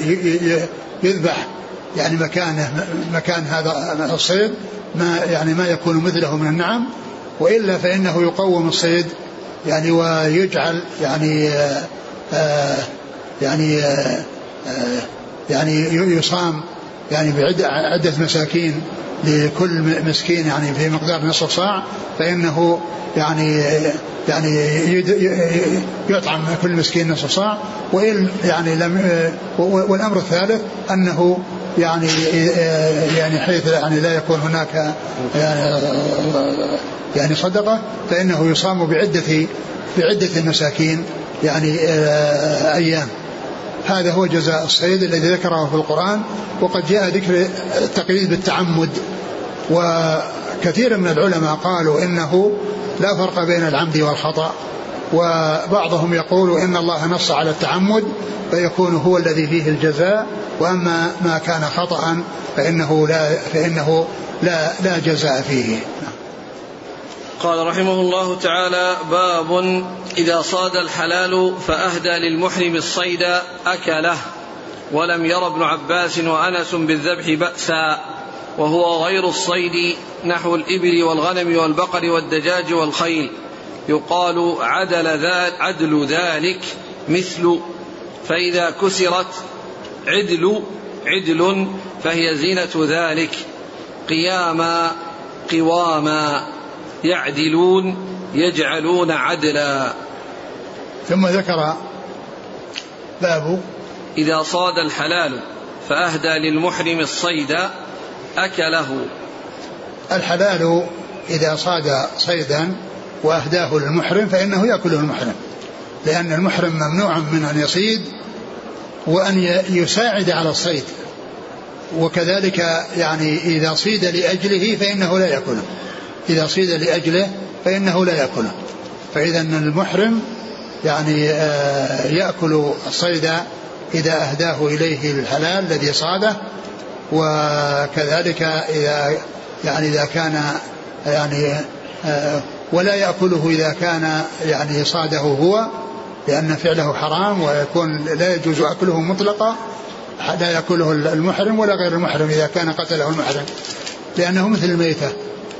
يذبح يعني مكانه مكان هذا الصيد ما يعني ما يكون مثله من النعم، وإلا فإنه يقوم الصيد يعني ويجعل يعني آه يعني آه يعني يصام يعني بعدة مساكين لكل مسكين يعني في مقدار نصف صاع، فإنه يعني يعني يطعم كل مسكين نصف صاع. وإن يعني لم والأمر الثالث أنه يعني يعني حيث يعني لا يكون هناك يعني, يعني صدقة فإنه يصام بعدة بعدة المساكين يعني أيام. هذا هو جزاء الصيد الذي ذكره في القرآن. وقد جاء ذكر التقييد بالتعمد، وكثير من العلماء قالوا إنه لا فرق بين العمد والخطأ، وبعضهم يقول إن الله نص على التعمد فيكون هو الذي فيه الجزاء، وأما ما كان خطأ فإنه لا فإنه لا لا جزاء فيه. قال رحمه الله تعالى باب إذا صاد الحلال فأهدى للمحرم الصيد أكله ولم ير ابن عباس وأنس بالذبح بأسا وهو غير الصيد نحو الإبل والغنم والبقر والدجاج والخيل يقال عدل, عدل ذلك مثل فإذا كسرت عدل عدل فهي زينة ذلك قياما قواما يعدلون يجعلون عدلا. ثم ذكر باب إذا صاد الحلال فأهدى للمحرم الصيد أكله. الحلال إذا صاد صيدا وأهداه للمحرم فإنه يأكله المحرم، لأن المحرم ممنوع من أن يصيد وأن يساعد على الصيد، وكذلك يعني إذا صيد لأجله فإنه لا يأكله، إذا صيد لأجله فإنه لا يأكله. فإذا المحرم يعني يأكل الصيد إذا أهداه إليه الحلال الذي صاده، وكذلك إذا يعني إذا كان يعني ولا يأكله إذا كان يعني صاده هو، لأن فعله حرام ويكون لا يجوز أكله مطلقا، لا يأكله المحرم ولا غير المحرم إذا كان قتله المحرم لأنه مثل الميتة.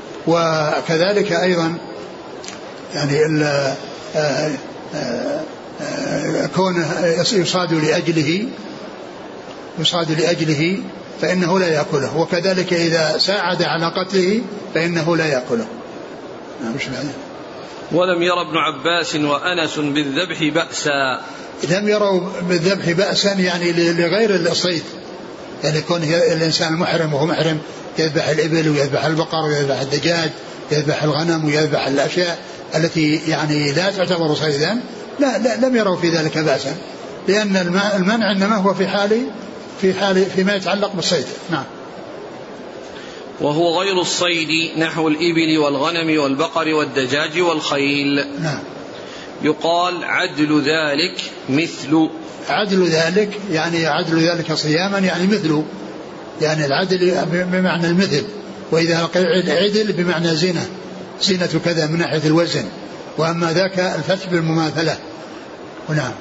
وكذلك أيضا يعني كونه يصاد لأجله يصاد لأجله فإنه لا يأكله، وكذلك إذا ساعد على قتله فإنه لا يأكله. ولم ير ابن عباس وأنس بالذبح بأسا. لم يروا بالذبح بأسا يعني لغير الصيد، يعني يكون الإنسان المحرم وهو محرم يذبح الإبل ويذبح البقر ويذبح الدجاج ويذبح الغنم ويذبح الأشياء التي يعني لا تعتبر صيدا، لا, لا لم يروا في ذلك بأسا، لأن المنع إنما هو في حال في حال فيما يتعلق بالصيد. نعم. وهو غير الصيد نحو الإبل والغنم والبقر والدجاج والخيل. نعم. يقال عدل ذلك مثل. عدل ذلك يعني عدل ذلك صياما يعني مثله، يعني العدل بمعنى المثل، وإذا العدل بمعنى زنا زينة كذا من ناحية الوزن، وأما ذاك الفتح بالمماثلة. ونعم.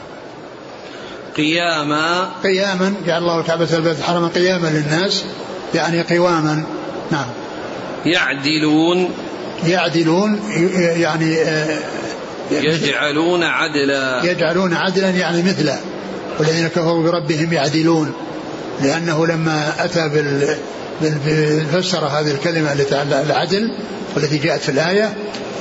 قياما قياما جعل الله الكعبة البيت الحرام قياما للناس يعني قواما. نعم. يعدلون يعدلون يعني يجعلون عدلا يجعلون عدلا يعني مثلا، والذين كفروا بربهم يعدلون، لأنه لما أتى بال فسر هذه الكلمة التي العدل والتي جاءت في الآية،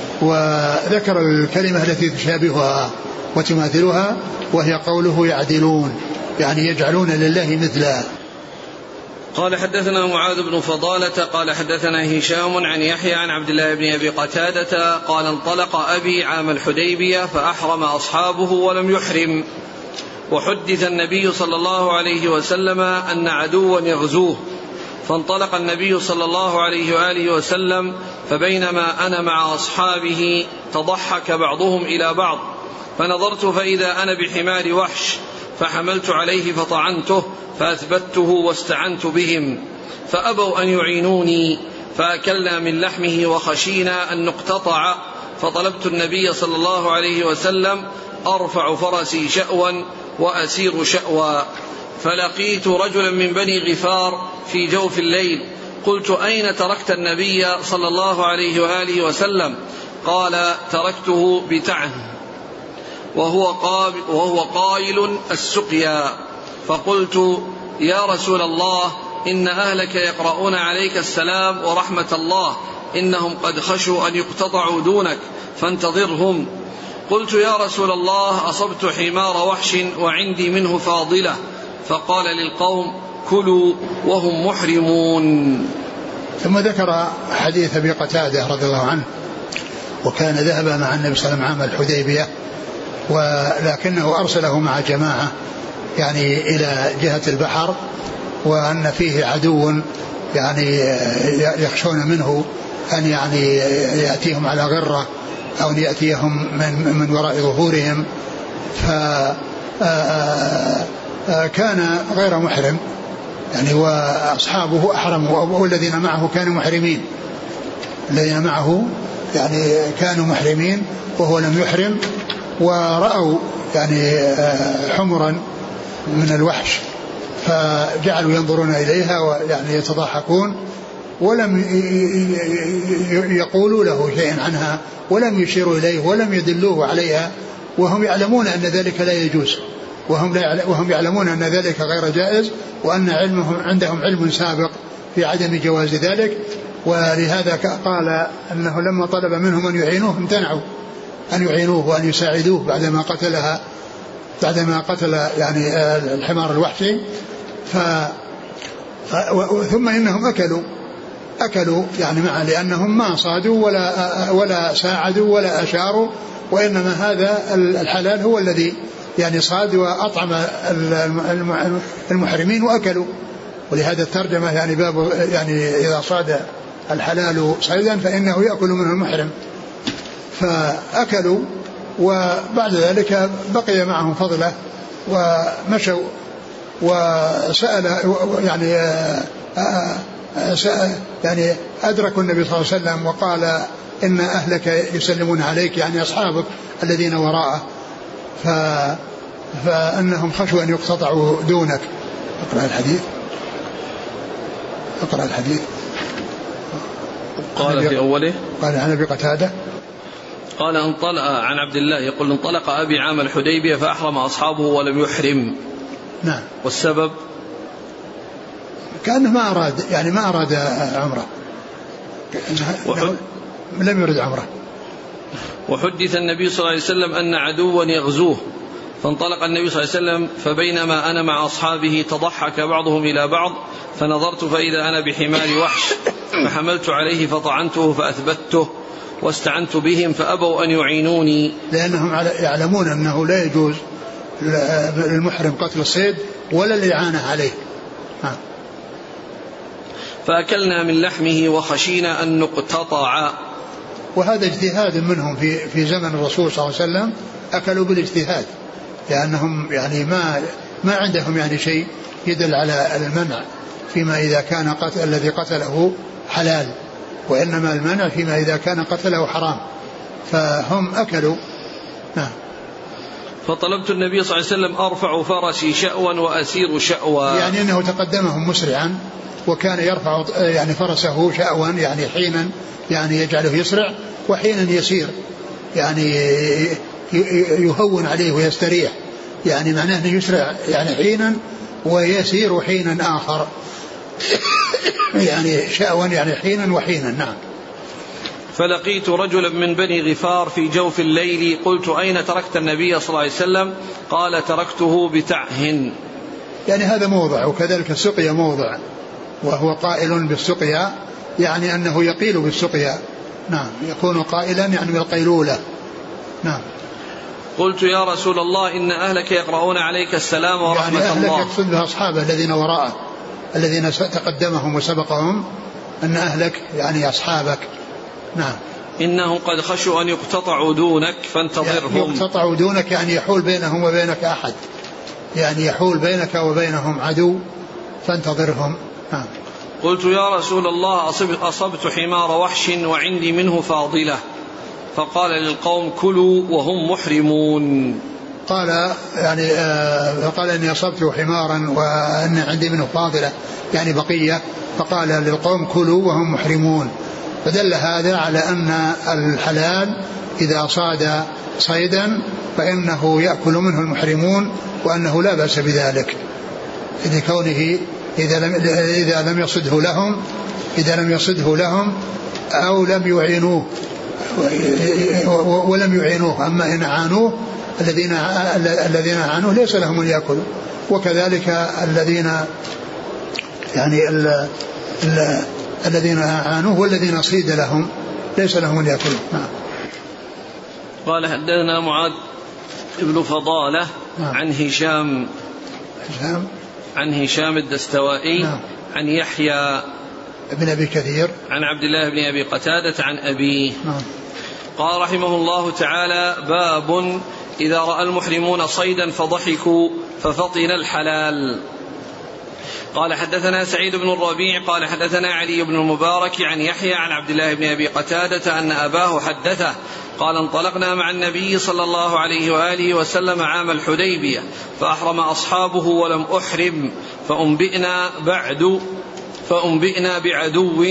وذكر الكلمة التي تشابهها وتماثلها وهي قوله يعدلون يعني يجعلون لله مثلا. قال حدثنا معاذ بن فضالة قال حدثنا هشام عن يحيى عن عبد الله بن أبي قتادة قال انطلق أبي عام الحديبية فأحرم أصحابه ولم يحرم، وحدث النبي صلى الله عليه وسلم أن عدوا يغزوه، فانطلق النبي صلى الله عليه وآله وسلم فبينما أنا مع أصحابه تضحك بعضهم إلى بعض، فنظرت فإذا أنا بحمار وحش فحملت عليه فطعنته فأثبته واستعنت بهم فأبوا أن يعينوني، فأكلنا من لحمه وخشينا أن نقتطع، فطلبت النبي صلى الله عليه وسلم أرفع فرسي شأوا وأسير شأوا، فلقيت رجلا من بني غفار في جوف الليل، قلت أين تركت النبي صلى الله عليه وآله وسلم؟ قال تركته بتعن وهو قابل وهو قائل السقيا، فقلت يا رسول الله إن أهلك يقرؤون عليك السلام ورحمة الله، إنهم قد خشوا أن يقتطعوا دونك فانتظرهم. قلت يا رسول الله أصبت حمار وحش وعندي منه فاضلة، فقال للقوم كلوا وهم محرمون. ثم ذكر حديث أبي قتادة رضي الله عنه، وكان ذهب مع النبي صلى الله عليه وسلم عام الحديبية، ولكنه أرسله مع جماعة يعني إلى جهة البحر، وأن فيه عدو يعني يخشون منه أن يعني يأتيهم على غرة أو أن يأتيهم من, من وراء ظهورهم، فكان غير محرم يعني، وأصحابه أحرموا والذين معه كانوا محرمين، الذين معه يعني كانوا محرمين وهو لم يحرم، ورأوا يعني حمرا من الوحش فجعلوا ينظرون إليها ويعني يتضاحكون، ولم يقولوا له شيئا عنها ولم يشيروا إليه ولم يدلوه عليها، وهم يعلمون أن ذلك لا يجوز، وهم, لا وهم يعلمون أن ذلك غير جائز، وأن علمهم عندهم علم سابق في عدم جواز ذلك. ولهذا قال أنه لما طلب منهم أن يعينوه امتنعوا أن يعينوه وأن يساعدوه بعدما قتلها بعدما قتل يعني الحمار الوحشي. ف... ثم إنهم أكلوا أكلوا يعني معه، لأنهم ما صادوا ولا ولا ساعدوا ولا أشاروا، وإنما هذا الحلال هو الذي يعني صاد وأطعم المحرمين وأكلوا. ولهذا الترجمة يعني باب يعني إذا صاد الحلال صيدا فإنه يأكل منه المحرم، فأكلوا، وبعد ذلك بقي معهم فضله ومشوا، وسأل يعني سأل يعني أدركوا النبي صلى الله عليه وسلم وقال إن أهلك يسلمون عليك يعني أصحابك الذين وراءه، فأنهم خشوا أن يقتطعوا دونك. اقرأ الحديث اقرأ الحديث قال في أوله قال عن أبي قتادة قال انطلق عن عبد الله يقول انطلق أبي عام الحديبية فأحرم أصحابه ولم يحرم. نعم. والسبب كأنه ما أراد يعني ما أراد عمره، وحد... لم يرد عمره. وحدث النبي صلى الله عليه وسلم أن عدوا يغزوه، فانطلق النبي صلى الله عليه وسلم فبينما أنا مع أصحابه تضحك بعضهم إلى بعض، فنظرت فإذا أنا بحمار وحش فحملت عليه فطعنته فأثبته واستعنت بهم فأبوا أن يعينوني، لأنهم يعلمون أنه لا يجوز للمحرم قتل الصيد ولا الإعانة عليه. ها. فأكلنا من لحمه وخشينا أن نقتطع. وهذا اجتهاد منهم في في زمن الرسول صلى الله عليه وسلم، أكلوا بالاجتهاد، لأنهم يعني ما ما عندهم يعني شيء يدل على المنع فيما إذا كان قتل الذي قتله حلال، وإنما المنع فيما إذا كان قتله حرام، فهم أكلوا. نعم. فطلبت النبي صلى الله عليه وسلم أرفع فرسي شأوا وأسير شأوا، يعني أنه تقدمهم مسرعا وكان يرفع يعني فرسه شأوا يعني حينا يعني يجعله يسرع، وحينا يسير يعني يهون عليه ويستريح، يعني معناه أنه يسرع يعني حينا ويسير حينا آخر يعني شأوا يعني حينا وحينا. نعم. فلقيت رجلا من بني غفار في جوف الليل قلت أين تركت النبي صلى الله عليه وسلم؟ قال تركته بتعه. يعني هذا موضع، وكذلك السقيا موضع، وهو قائل بالسقيا يعني أنه يقيل بالسقيا. نعم. يكون قائلا يعني بالقيلولة. نعم. قلت يا رسول الله إن أهلك يقرؤون عليك السلام ورحمة يعني الله. أهلك يقصد بها أصحابه الذين وراءه الذين تقدمهم وسبقهم، أن أهلك يعني أصحابك. نعم. إنهم قد خشوا أن يقتطعوا دونك فانتظرهم. يعني يقتطعوا دونك يعني يحول بينهم وبينك أحد، يعني يحول بينك وبينهم عدو فانتظرهم. نعم. قلت يا رسول الله أصبت حمار وحش وعندي منه فاضلة، فقال للقوم كلوا وهم محرمون. قال يعني آه فقال إني أصبت حمارا وأن عندي منه فاضلة يعني بقية، فقال للقوم كلوا وهم محرمون. فدل هذا على أن الحلال إذا صاد صيدا فإنه يأكل منه المحرمون، وأنه لا بأس بذلك لكونه إذا لم, إذا لم يصده لهم إذا لم يصده لهم أو لم يعينوه ولم يعينوه. أما إن عانوه الذين الذين عانوه ليس لهم أن يأكلوا، وكذلك الذين يعني ال ال الذين عانوه والذين صيد لهم ليس لهم أن يأكلوا. نعم. قال حدثنا معاذ ابن فضالة. نعم. عن هشام هشام عن هشام الدستوائي. نعم. عن يحيى ابن أبي كثير عن عبد الله بن أبي قتادة عن أبيه. نعم. قال رحمه الله تعالى باب إذا رأى المحرمون صيدا فضحكوا ففطن الحلال. قال حدثنا سعيد بن الربيع قال حدثنا علي بن المبارك عن يحيى عن عبد الله بن أبي قتادة أن أباه حدثه قال انطلقنا مع النبي صلى الله عليه وآله وسلم عام الحديبية فأحرم أصحابه ولم أحرم فأنبئنا بعد فأنبئنا بعدو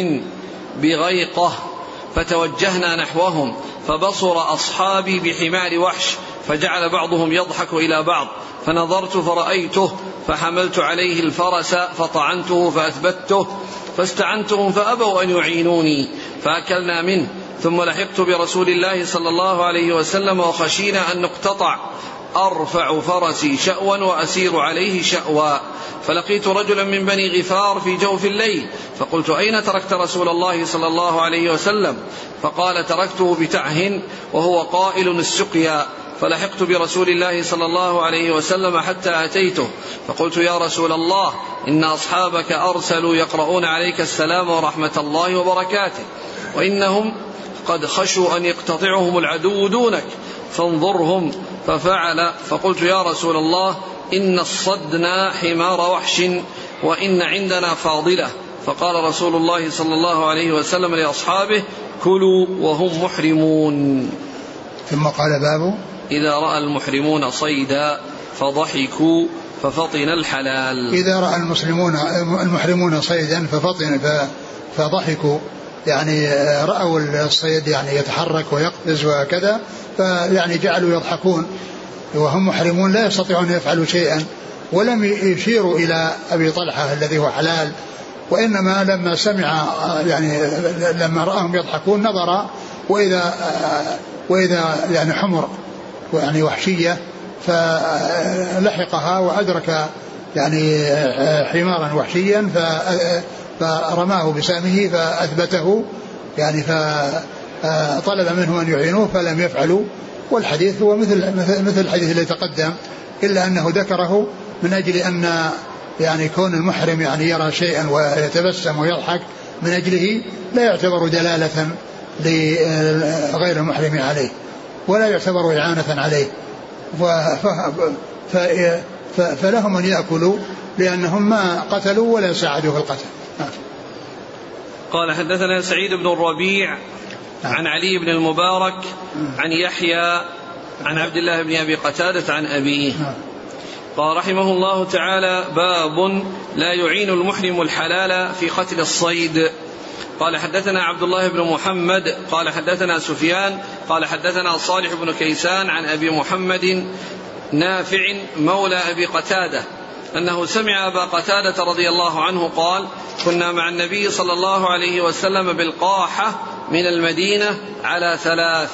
بغيقة فتوجهنا نحوهم فبصر أصحابي بحمار وحش فجعل بعضهم يضحك إلى بعض فنظرت فرأيته فحملت عليه الفرس فطعنته فأثبته فاستعنتهم فأبوا أن يعينوني فأكلنا منه ثم لحقت برسول الله صلى الله عليه وسلم وخشينا أن نقتطع أرفع فرسي شأوا وأسير عليه شأوا فلقيت رجلا من بني غفار في جوف الليل فقلت أين تركت رسول الله صلى الله عليه وسلم؟ فقال تركته بتعه وهو قائل السقيا فلحقت برسول الله صلى الله عليه وسلم حتى أتيته فقلت يا رسول الله إن أصحابك أرسلوا يقرؤون عليك السلام ورحمة الله وبركاته وإنهم قد خشوا أن يقتطعهم العدو دونك فانظرهم ففعل فقلت يا رسول الله إن الصدنا حمار وحش وإن عندنا فاضلة فقال رسول الله صلى الله عليه وسلم لأصحابه كلوا وهم محرمون. ثم قال باب إذا رأى المحرمون صيدا فضحكوا ففطن الحلال. إذا رأى المسلمون المحرمون صيدا ففطن فضحكوا يعني رأوا الصيد يعني يتحرك ويقفز وكذا فيعني جعلوا يضحكون وهم محرمون لا يستطيعون أن يفعلوا شيئا ولم يشيروا إلى أبي طلحة الذي هو حلال وإنما لما سمع يعني لما رأهم يضحكون نظر وإذا وإذا يعني حمر يعني وحشية فلحقها وأدرك يعني حمارا وحشيا فرماه بسامه فأثبته يعني فطلب منه أن يعينوه فلم يفعلوا. والحديث هو مثل مثل الحديث الذي تقدم إلا أنه ذكره من أجل أن يعني كون المحرم يعني يرى شيئا ويتبسم ويضحك من أجله لا يعتبر دلالة لغير المحرم عليه ولا يعتبر إعانة عليه فلهم أن يأكلوا لأنهم ما قتلوا ولا ساعدوا في القتل. قال حدثنا سعيد بن الربيع عن علي بن المبارك عن يحيى عن عبد الله بن أبي قتادة عن أبيه قال رحمه الله تعالى: باب لا يعين المحرم الحلال في قتل الصيد. قال حدثنا عبد الله بن محمد قال حدثنا سفيان قال حدثنا صالح بن كيسان عن أبي محمد نافع مولى أبي قتادة أنه سمع أبا قتادة رضي الله عنه قال: كنا مع النبي صلى الله عليه وسلم بالقاحة من المدينة على ثلاث.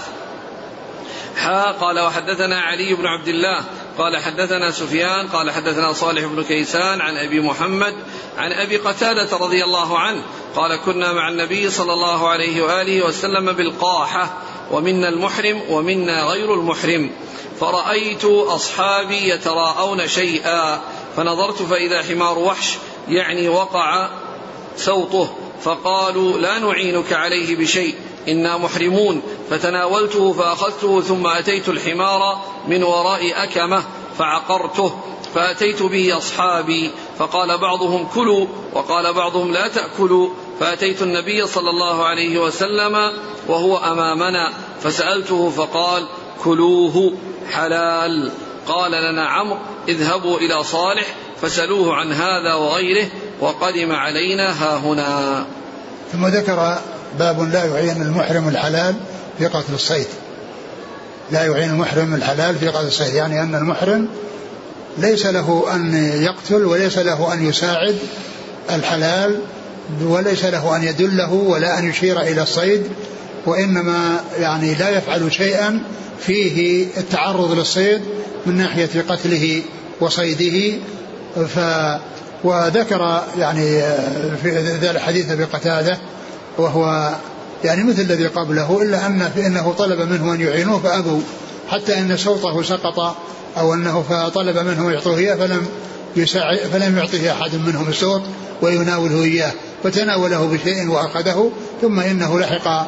حا قال وحدثنا علي بن عبد الله قال حدثنا سفيان قال حدثنا صالح بن كيسان عن أبي محمد عن أبي قتادة رضي الله عنه قال: كنا مع النبي صلى الله عليه وآله وسلم بالقاحة ومنا المحرم ومنا غير المحرم، فرأيت أصحابي يتراءون شيئا فنظرت فإذا حمار وحش يعني وقع سوطه، فقالوا: لا نعينك عليه بشيء إنا محرمون، فتناولته فأخذته ثم أتيت الحمار من وراء أكمة فعقرته فأتيت به أصحابي فقال بعضهم: كلوا، وقال بعضهم: لا تأكلوا، فأتيت النبي صلى الله عليه وسلم وهو أمامنا فسألته فقال: كلوه حلال. قال لنا عمرو: اذهبوا إلى صالح فسألوه عن هذا وغيره وقدم علينا هاهنا. ثم ذكر باب لا يعين المحرم الحلال في قتل الصيد. لا يعين المحرم الحلال في قتل الصيد، يعني أن المحرم ليس له أن يقتل وليس له أن يساعد الحلال وليس له أن يدله ولا أن يشير إلى الصيد، وإنما يعني لا يفعل شيئا فيه التعرض للصيد من ناحية قتله وصيده. ف وذكر يعني في ذا الحديث بقتادة وهو يعني مثل الذي قبله، إلا أن فإنه طلب منه أن يعينوه فأبوا، حتى أن صوته سقط أو أنه فطلب منهم يعطوه إياه فلم يساعد فلم يعطيه أحد منهم الصوت ويناوله إياه، فتناوله بشيء وأخذه، ثم إنه لحق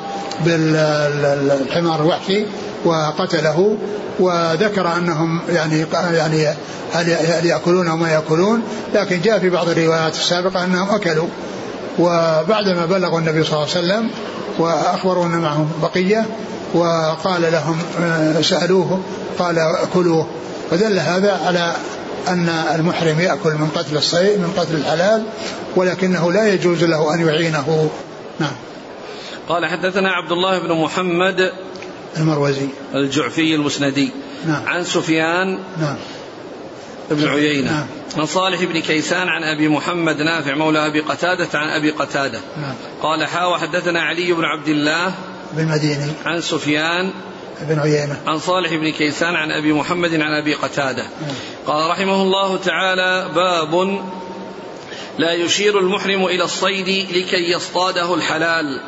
بالحمار الوحشي وقتله. وذكر أنهم يعني يعني هل يأكلون وما يأكلون، لكن جاء في بعض الروايات السابقة أنهم أكلوا. وبعدما بلغوا النبي صلى الله عليه وسلم وأخبروا أن معهم بقية وقال لهم سألوه قال كلوه، فدل هذا على أن المحرم يأكل من قتل الصيد من قتل الحلال، ولكنه لا يجوز له أن يعينه. نعم. قال حدثنا عبد الله بن محمد المروزي الجعفي المسندي. نعم. عن سفيان نعم. ابن عيينة. نعم. عن صالح بن كيسان عن أبي محمد نافع مولى أبي قتادة عن أبي قتادة. نعم. قال حا وحدثنا علي بن عبد الله بالمديني عن سفيان ابن عيينة عن صالح بن كيسان عن أبي محمد عن أبي قتادة. نعم. قال رحمه الله تعالى: باب لا يشير المحرم إلى الصيد لكي يصطاده الحلال.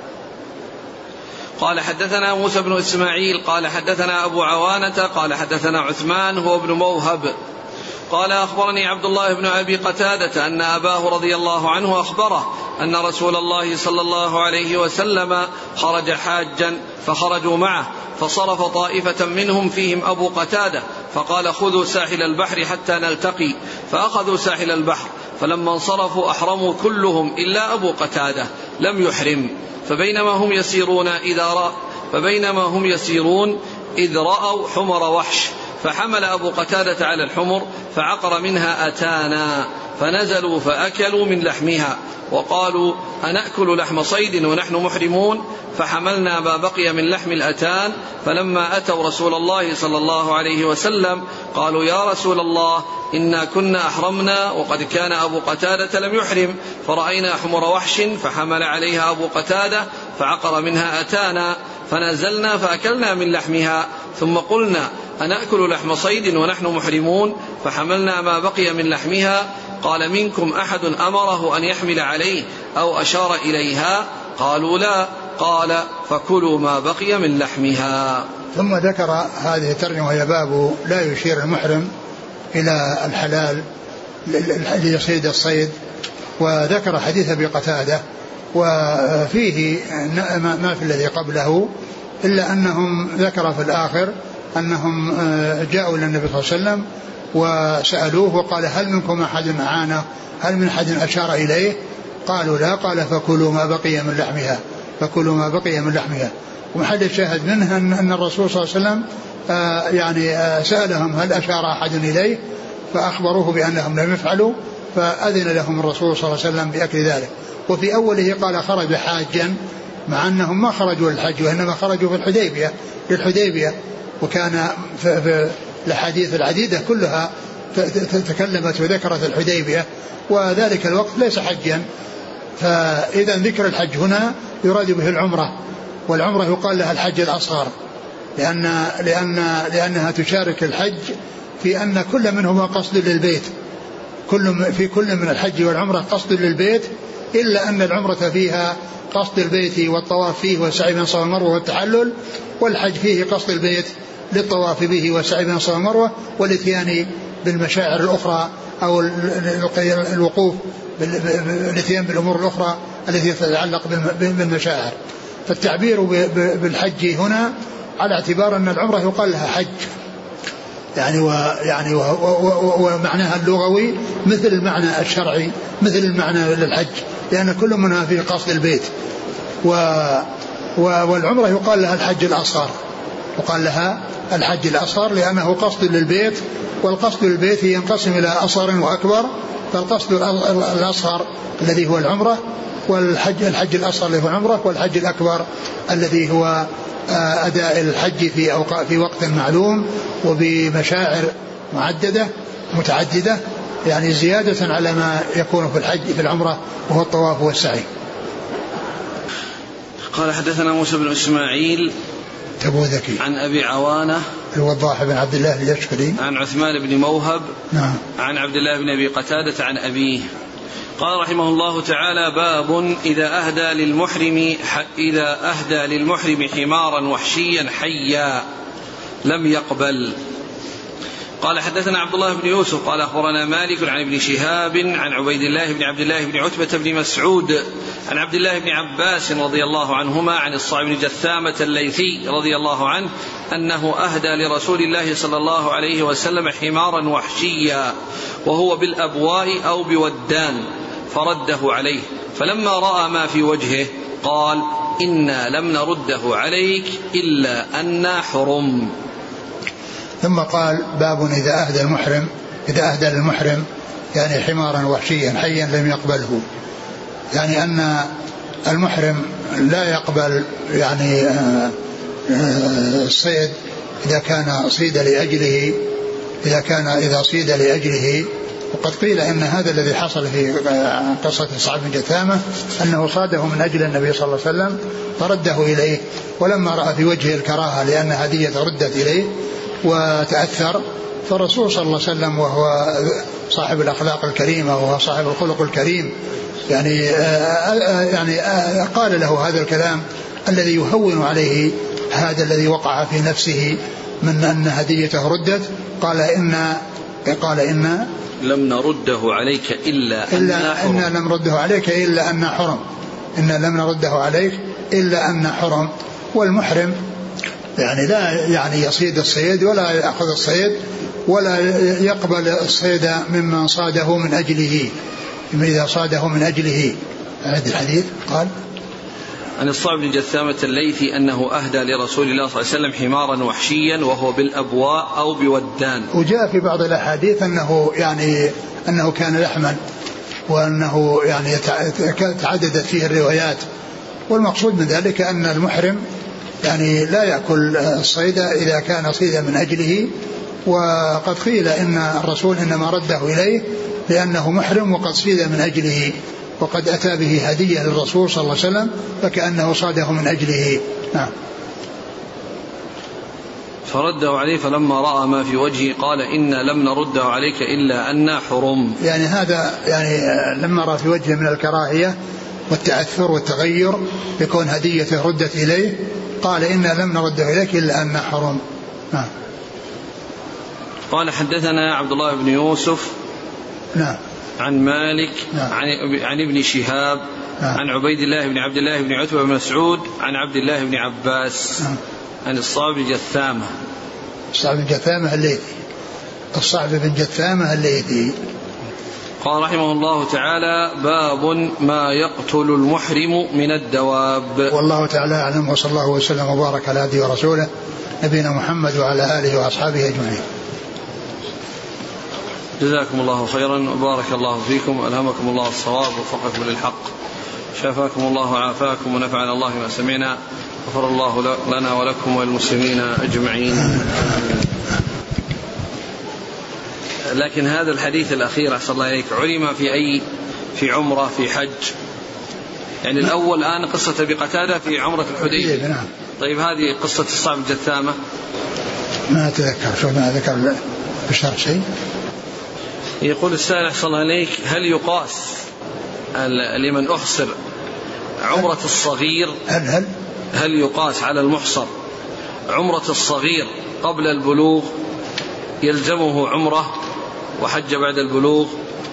قال حدثنا موسى بن إسماعيل قال حدثنا أبو عوانة قال حدثنا عثمان هو ابن موهب قال أخبرني عبد الله بن أبي قتادة أن أباه رضي الله عنه أخبره أن رسول الله صلى الله عليه وسلم خرج حاجا فخرجوا معه، فصرف طائفة منهم فيهم أبو قتادة فقال: خذوا ساحل البحر حتى نلتقي، فأخذوا ساحل البحر، فلما انصرفوا أحرموا كلهم إلا أبو قتادة لم يحرم، فبينما هم يسيرون إذا رأ فبينما هم يسيرون إذ رأوا حمر وحش، فحمل أبو قتادة على الحمر فعقر منها أتانا، فنزلوا فأكلوا من لحمها وقالوا: أنأكل لحم صيد ونحن محرمون؟ فحملنا ما بقي من لحم الأتان، فلما أتوا رسول الله صلى الله عليه وسلم قالوا: يا رسول الله إنا كنا أحرمنا وقد كان أبو قتادة لم يحرم، فرأينا حمر وحش فحمل عليها أبو قتادة فعقر منها أتانا، فنزلنا فأكلنا من لحمها، ثم قلنا: أنأكل لحم صيد ونحن محرمون؟ فحملنا ما بقي من لحمها. قال: منكم أحد أمره أن يحمل عليه أو أشار إليها؟ قالوا: لا. قال: فكلوا ما بقي من لحمها. ثم ذكر هذه الترجمة وهي باب لا يشير المحرم إلى الحلال ليصيد الصيد، وذكر حديث أبي قتادة وفيه ما في الذي قبله، إلا أنهم ذكر في الآخر أنهم جاءوا إلى النبي صلى الله عليه وسلم وسألوه وقال: هل منكم أحد معانا؟ هل من أحد أشار إليه؟ قالوا لا. قال فكلوا ما بقي من لحمها فكلوا ما بقي من لحمها. ومحل الشاهد منها أن الرسول صلى الله عليه وسلم آه يعني آه سألهم هل أشار أحد إليه فأخبروه بأنهم لم يفعلوا فأذن لهم الرسول صلى الله عليه وسلم بأكل ذلك. وفي أوله قال خرج حاجا مع أنهم ما خرجوا للحج وإنما خرجوا في الحديبية للحديبية. وكان في الحديث العديدة كلها تكلمت وذكرت الحديبية وذلك الوقت ليس حجا. فإذا ذكر الحج هنا يراد به العمرة والعمرة يقال لها الحج الأصغر لأن لأن لأنها تشارك الحج في أن كل منهما قصد للبيت كل في كل من الحج والعمرة قصد للبيت إلا أن العمرة فيها قصد البيت والطواف فيه والسعي بين الصفا والمروة والتحلل والحج فيه قصد البيت للطواف به والسعي بين الصفا والمروة والاتيان بالمشاعر الأخرى أو الوقوف بالاتيان بالأمور الأخرى التي تتعلق بالمشاعر. فالتعبير بالحج هنا على اعتبار أن العمرة يقال لها حج يعني ويعني ومعناها اللغوي مثل المعنى الشرعي مثل المعنى للحج لأن كل منها فيه قصد البيت. والعمرة يقال لها الحج الأصغر يقال لها الحج الأصغر لأنه قصد للبيت والقصد للبيت ينقسم إلى أصغر وأكبر. فالقصد الأصغر الذي هو العمرة والحج الحج الأصغر الذي هو العمرة والحج الأكبر الذي هو أداء الحج في أوقات في وقت معلوم وبمشاعر معددة متعددة يعني زيادة على ما يكون في الحج في العمرة وهو الطواف والسعي. قال حدثنا موسى بن إسماعيل تبوذكي عن أبي عوانة الوضاح بن عبد الله اليشكري عن عثمان بن موهب نعم عن عبد الله بن أبي قتادة عن أبيه قال رحمه الله تعالى باب إذا أهدى للمحرم إذا أهدى للمحرم حمارا وحشيا حيا لم يقبل. قال حدثنا عبد الله بن يوسف قال أخبرنا مالك عن ابن شهاب عن عبيد الله بن عبد الله بن عتبة بن مسعود عن عبد الله بن عباس رضي الله عنهما عن الصعب بن جثامة الليثي رضي الله عنه أنه أهدى لرسول الله صلى الله عليه وسلم حمارا وحشيا وهو بالأبواء أو بودان فرده عليه فلما رأى ما في وجهه قال إنا لم نرده عليك إلا أنا حرم. ثم قال باب إذا أهدى المحرم إذا أهدى للمحرم يعني حمارا وحشيا حيا لم يقبله يعني أن المحرم لا يقبل يعني الصيد إذا كان صيد لأجله إذا كان إذا صيد لأجله. وقد قيل إن هذا الذي حصل في قصة صعب بن جثامة أنه صاده من أجل النبي صلى الله عليه وسلم فرده إليه ولما رأى في وجهه الكراهة لأن هدية ردت إليه وتأثر فالرسول صلى الله عليه وسلم وهو صاحب الأخلاق الكريمة وهو صاحب الخلق الكريم يعني يعني قال له هذا الكلام الذي يهون عليه هذا الذي وقع في نفسه من أن هديته ردت. قال إن قال إن لم نرده عليك إلا إلا أن لم نرده عليك إلا أن حرم إن لم نرده عليك إلا أن حرم. والمحرم يعني لا يعني يصيد الصيد ولا يأخذ الصيد ولا يقبل الصيد ممن صاده من أجله إذا صاده من أجله. هذا الحديث قال عن الصعب بن جثامة الليثي أنه أهدى لرسول الله صلى الله عليه وسلم حمارا وحشيا وهو بالأبواء أو بودان. وجاء في بعض الأحاديث أنه يعني أنه كان لحما وأنه يعني تعددت فيه الروايات. والمقصود من ذلك أن المحرم يعني لا يأكل الصيد إذا كان صيدا من أجله. وقد قيل إن الرسول إنما رده إليه لأنه محرم وقد صيد من أجله وقد أتى به هدية للرسول صلى الله عليه وسلم فكأنه صاده من أجله. نعم. فرده عليه فلما رأى ما في وجهه قال إنا لم نرده عليك إلا أنا حرم. يعني هذا يعني لما رأى في وجهه من الكراهية والتأثر والتغير يكون هديته ردت إليه قال إنا لم نرده إليك إلا أنا حرم. نعم. قال حدثنا عبد الله بن يوسف نعم عن مالك نعم. عن, عن ابن شهاب نعم. عن عبيد الله بن عبد الله بن عتبة بن مسعود عن عبد الله بن عباس نعم. عن الصعب بن جثامة الصعب بن جثامة الليثي الصعب بن جثامة الليثي. قال رحمه الله تعالى: باب ما يقتل المحرم من الدواب. والله تعالى أعلم، وصلى الله وسلم وبارك على عبده ورسوله نبينا محمد وعلى آله وأصحابه أجمعين. جزاكم الله خيرا وبارك الله فيكم، ألهمكم الله الصواب ووفقكم للحق، شافاكم الله وعافاكم ونفعنا الله ما سمعنا، غفر الله لنا ولكم وللمسلمين أجمعين. لكن هذا الحديث الأخير أحسن الله إليك علم في أي في عمرة في حج؟ يعني الأول الآن قصة أبي قتادة في عمرة الحديبية. نعم. طيب هذه قصة الصعب الجثامة ما أتذكر، شو ما ذكر بشرح شيء. يقول السائل أحسن الله إليك: هل يقاس لمن أحصر عمرة الصغير هل هل هل يقاس على المحصر عمرة الصغير قبل البلوغ يلزمه عمرة وحج بعد البلوغ؟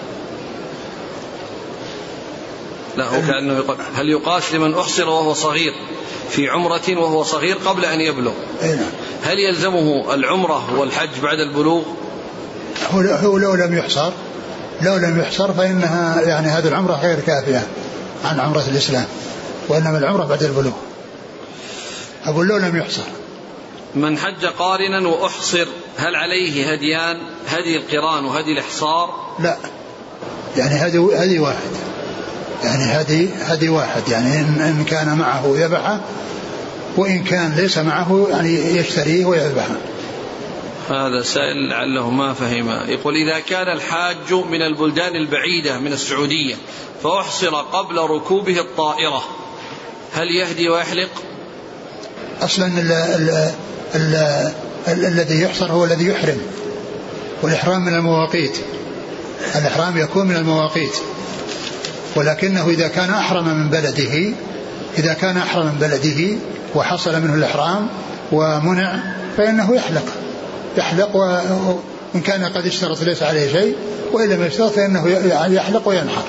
لا، هو كأنه يقول: هل يقاس لمن أحصر وهو صغير في عمرة وهو صغير قبل أن يبلغ، هل يلزمه العمرة والحج بعد البلوغ؟ هو لو لم يحصر لو لم يحصر فإنها يعني هذه العمرة غير كافية عن عمرة الإسلام، وإنما العمرة بعد البلوغ. أقول لو لم يحصر. من حج قارنا وأحصر هل عليه هديان، هدي القران وهدي الإحصار؟ لا، يعني هدي هدي واحد، يعني هدي هدي واحد، يعني إن كان معه يذبحه، وإن كان ليس معه يعني يشتريه ويذبحه. هذا سائل لعله ما فهم، يقول: إذا كان الحاج من البلدان البعيدة من السعودية فأحصر قبل ركوبه الطائرة هل يهدي ويحلق؟ أصلا ال ال ال ال الذي يحصر هو الذي يحرم، والإحرام من المواقيت، الإحرام يكون من المواقيت، ولكنه إذا كان أحرم من بلده إذا كان أحرم من بلده وحصل منه الإحرام ومنع فإنه يحلق يحلق وإن كان قد اشترط ليس عليه شيء، وإن لم يشترط فإنه يحلق وينحر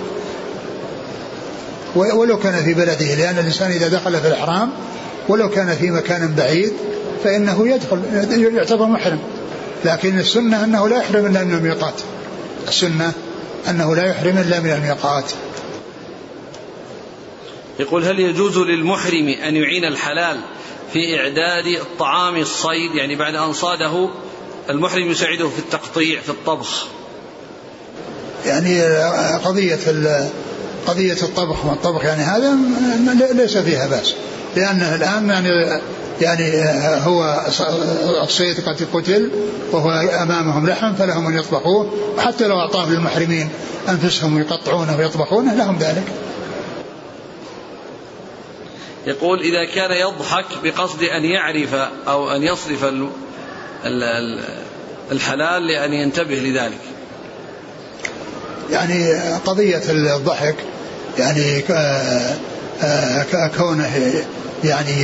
ولو كان في بلده، لأن الإنسان إذا دخل في الإحرام ولو كان في مكان بعيد فإنه يدخل يعتبر محرم، لكن السنة أنه لا يحرم إلا من الميقات، السنة أنه لا يحرم إلا من الميقات. يقول: هل يجوز للمحرم أن يعين الحلال في إعداد الطعام الصيد، يعني بعد أن صاده المحرم يساعده في التقطيع في الطبخ؟ يعني قضية قضية الطبخ والطبخ يعني هذا ليس فيها بأس، لأنه الآن يعني يعني هو الصيد قد قتل وهو أمامهم لحم فلهم أن يطبخوه، وحتى لو أعطاه للمحرمين أنفسهم يقطعونه ويطبخونه لهم ذلك. يقول: إذا كان يضحك بقصد أن يعرف أو أن يصرف الحلال لأن ينتبه لذلك؟ يعني قضية الضحك يعني كونه يعني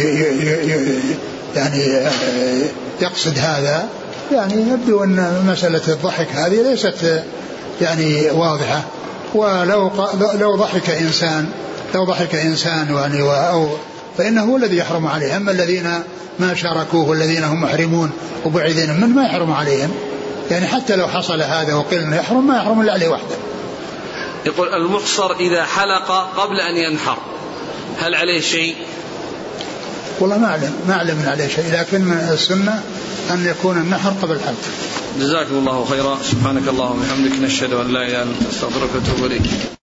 يعني يقصد هذا، يعني يبدو أن مسألة الضحك هذه ليست يعني واضحة، ولو لو ضحك إنسان لو ضحك إنسان يعني أو فإنه هو الذي يحرم عليه، أما الذين ما شاركوه والذين هم محرمون وبعيدين من ما يحرم عليهم، يعني حتى لو حصل هذا وقيل أنه يحرم ما يحرم إلا عليه وحده. يقول: المحصر إذا حلق قبل أن ينحر هل عليه شيء؟ والله ما أعلم ما أعلم من عليه شيء، لكن السنة أن يكون النحر قبل الحلق. جزاكم الله خيرا، سبحانك اللهم وبحمدك، نشهد أن لا إله إلا أنت، نستغفرك ونتوب إليك.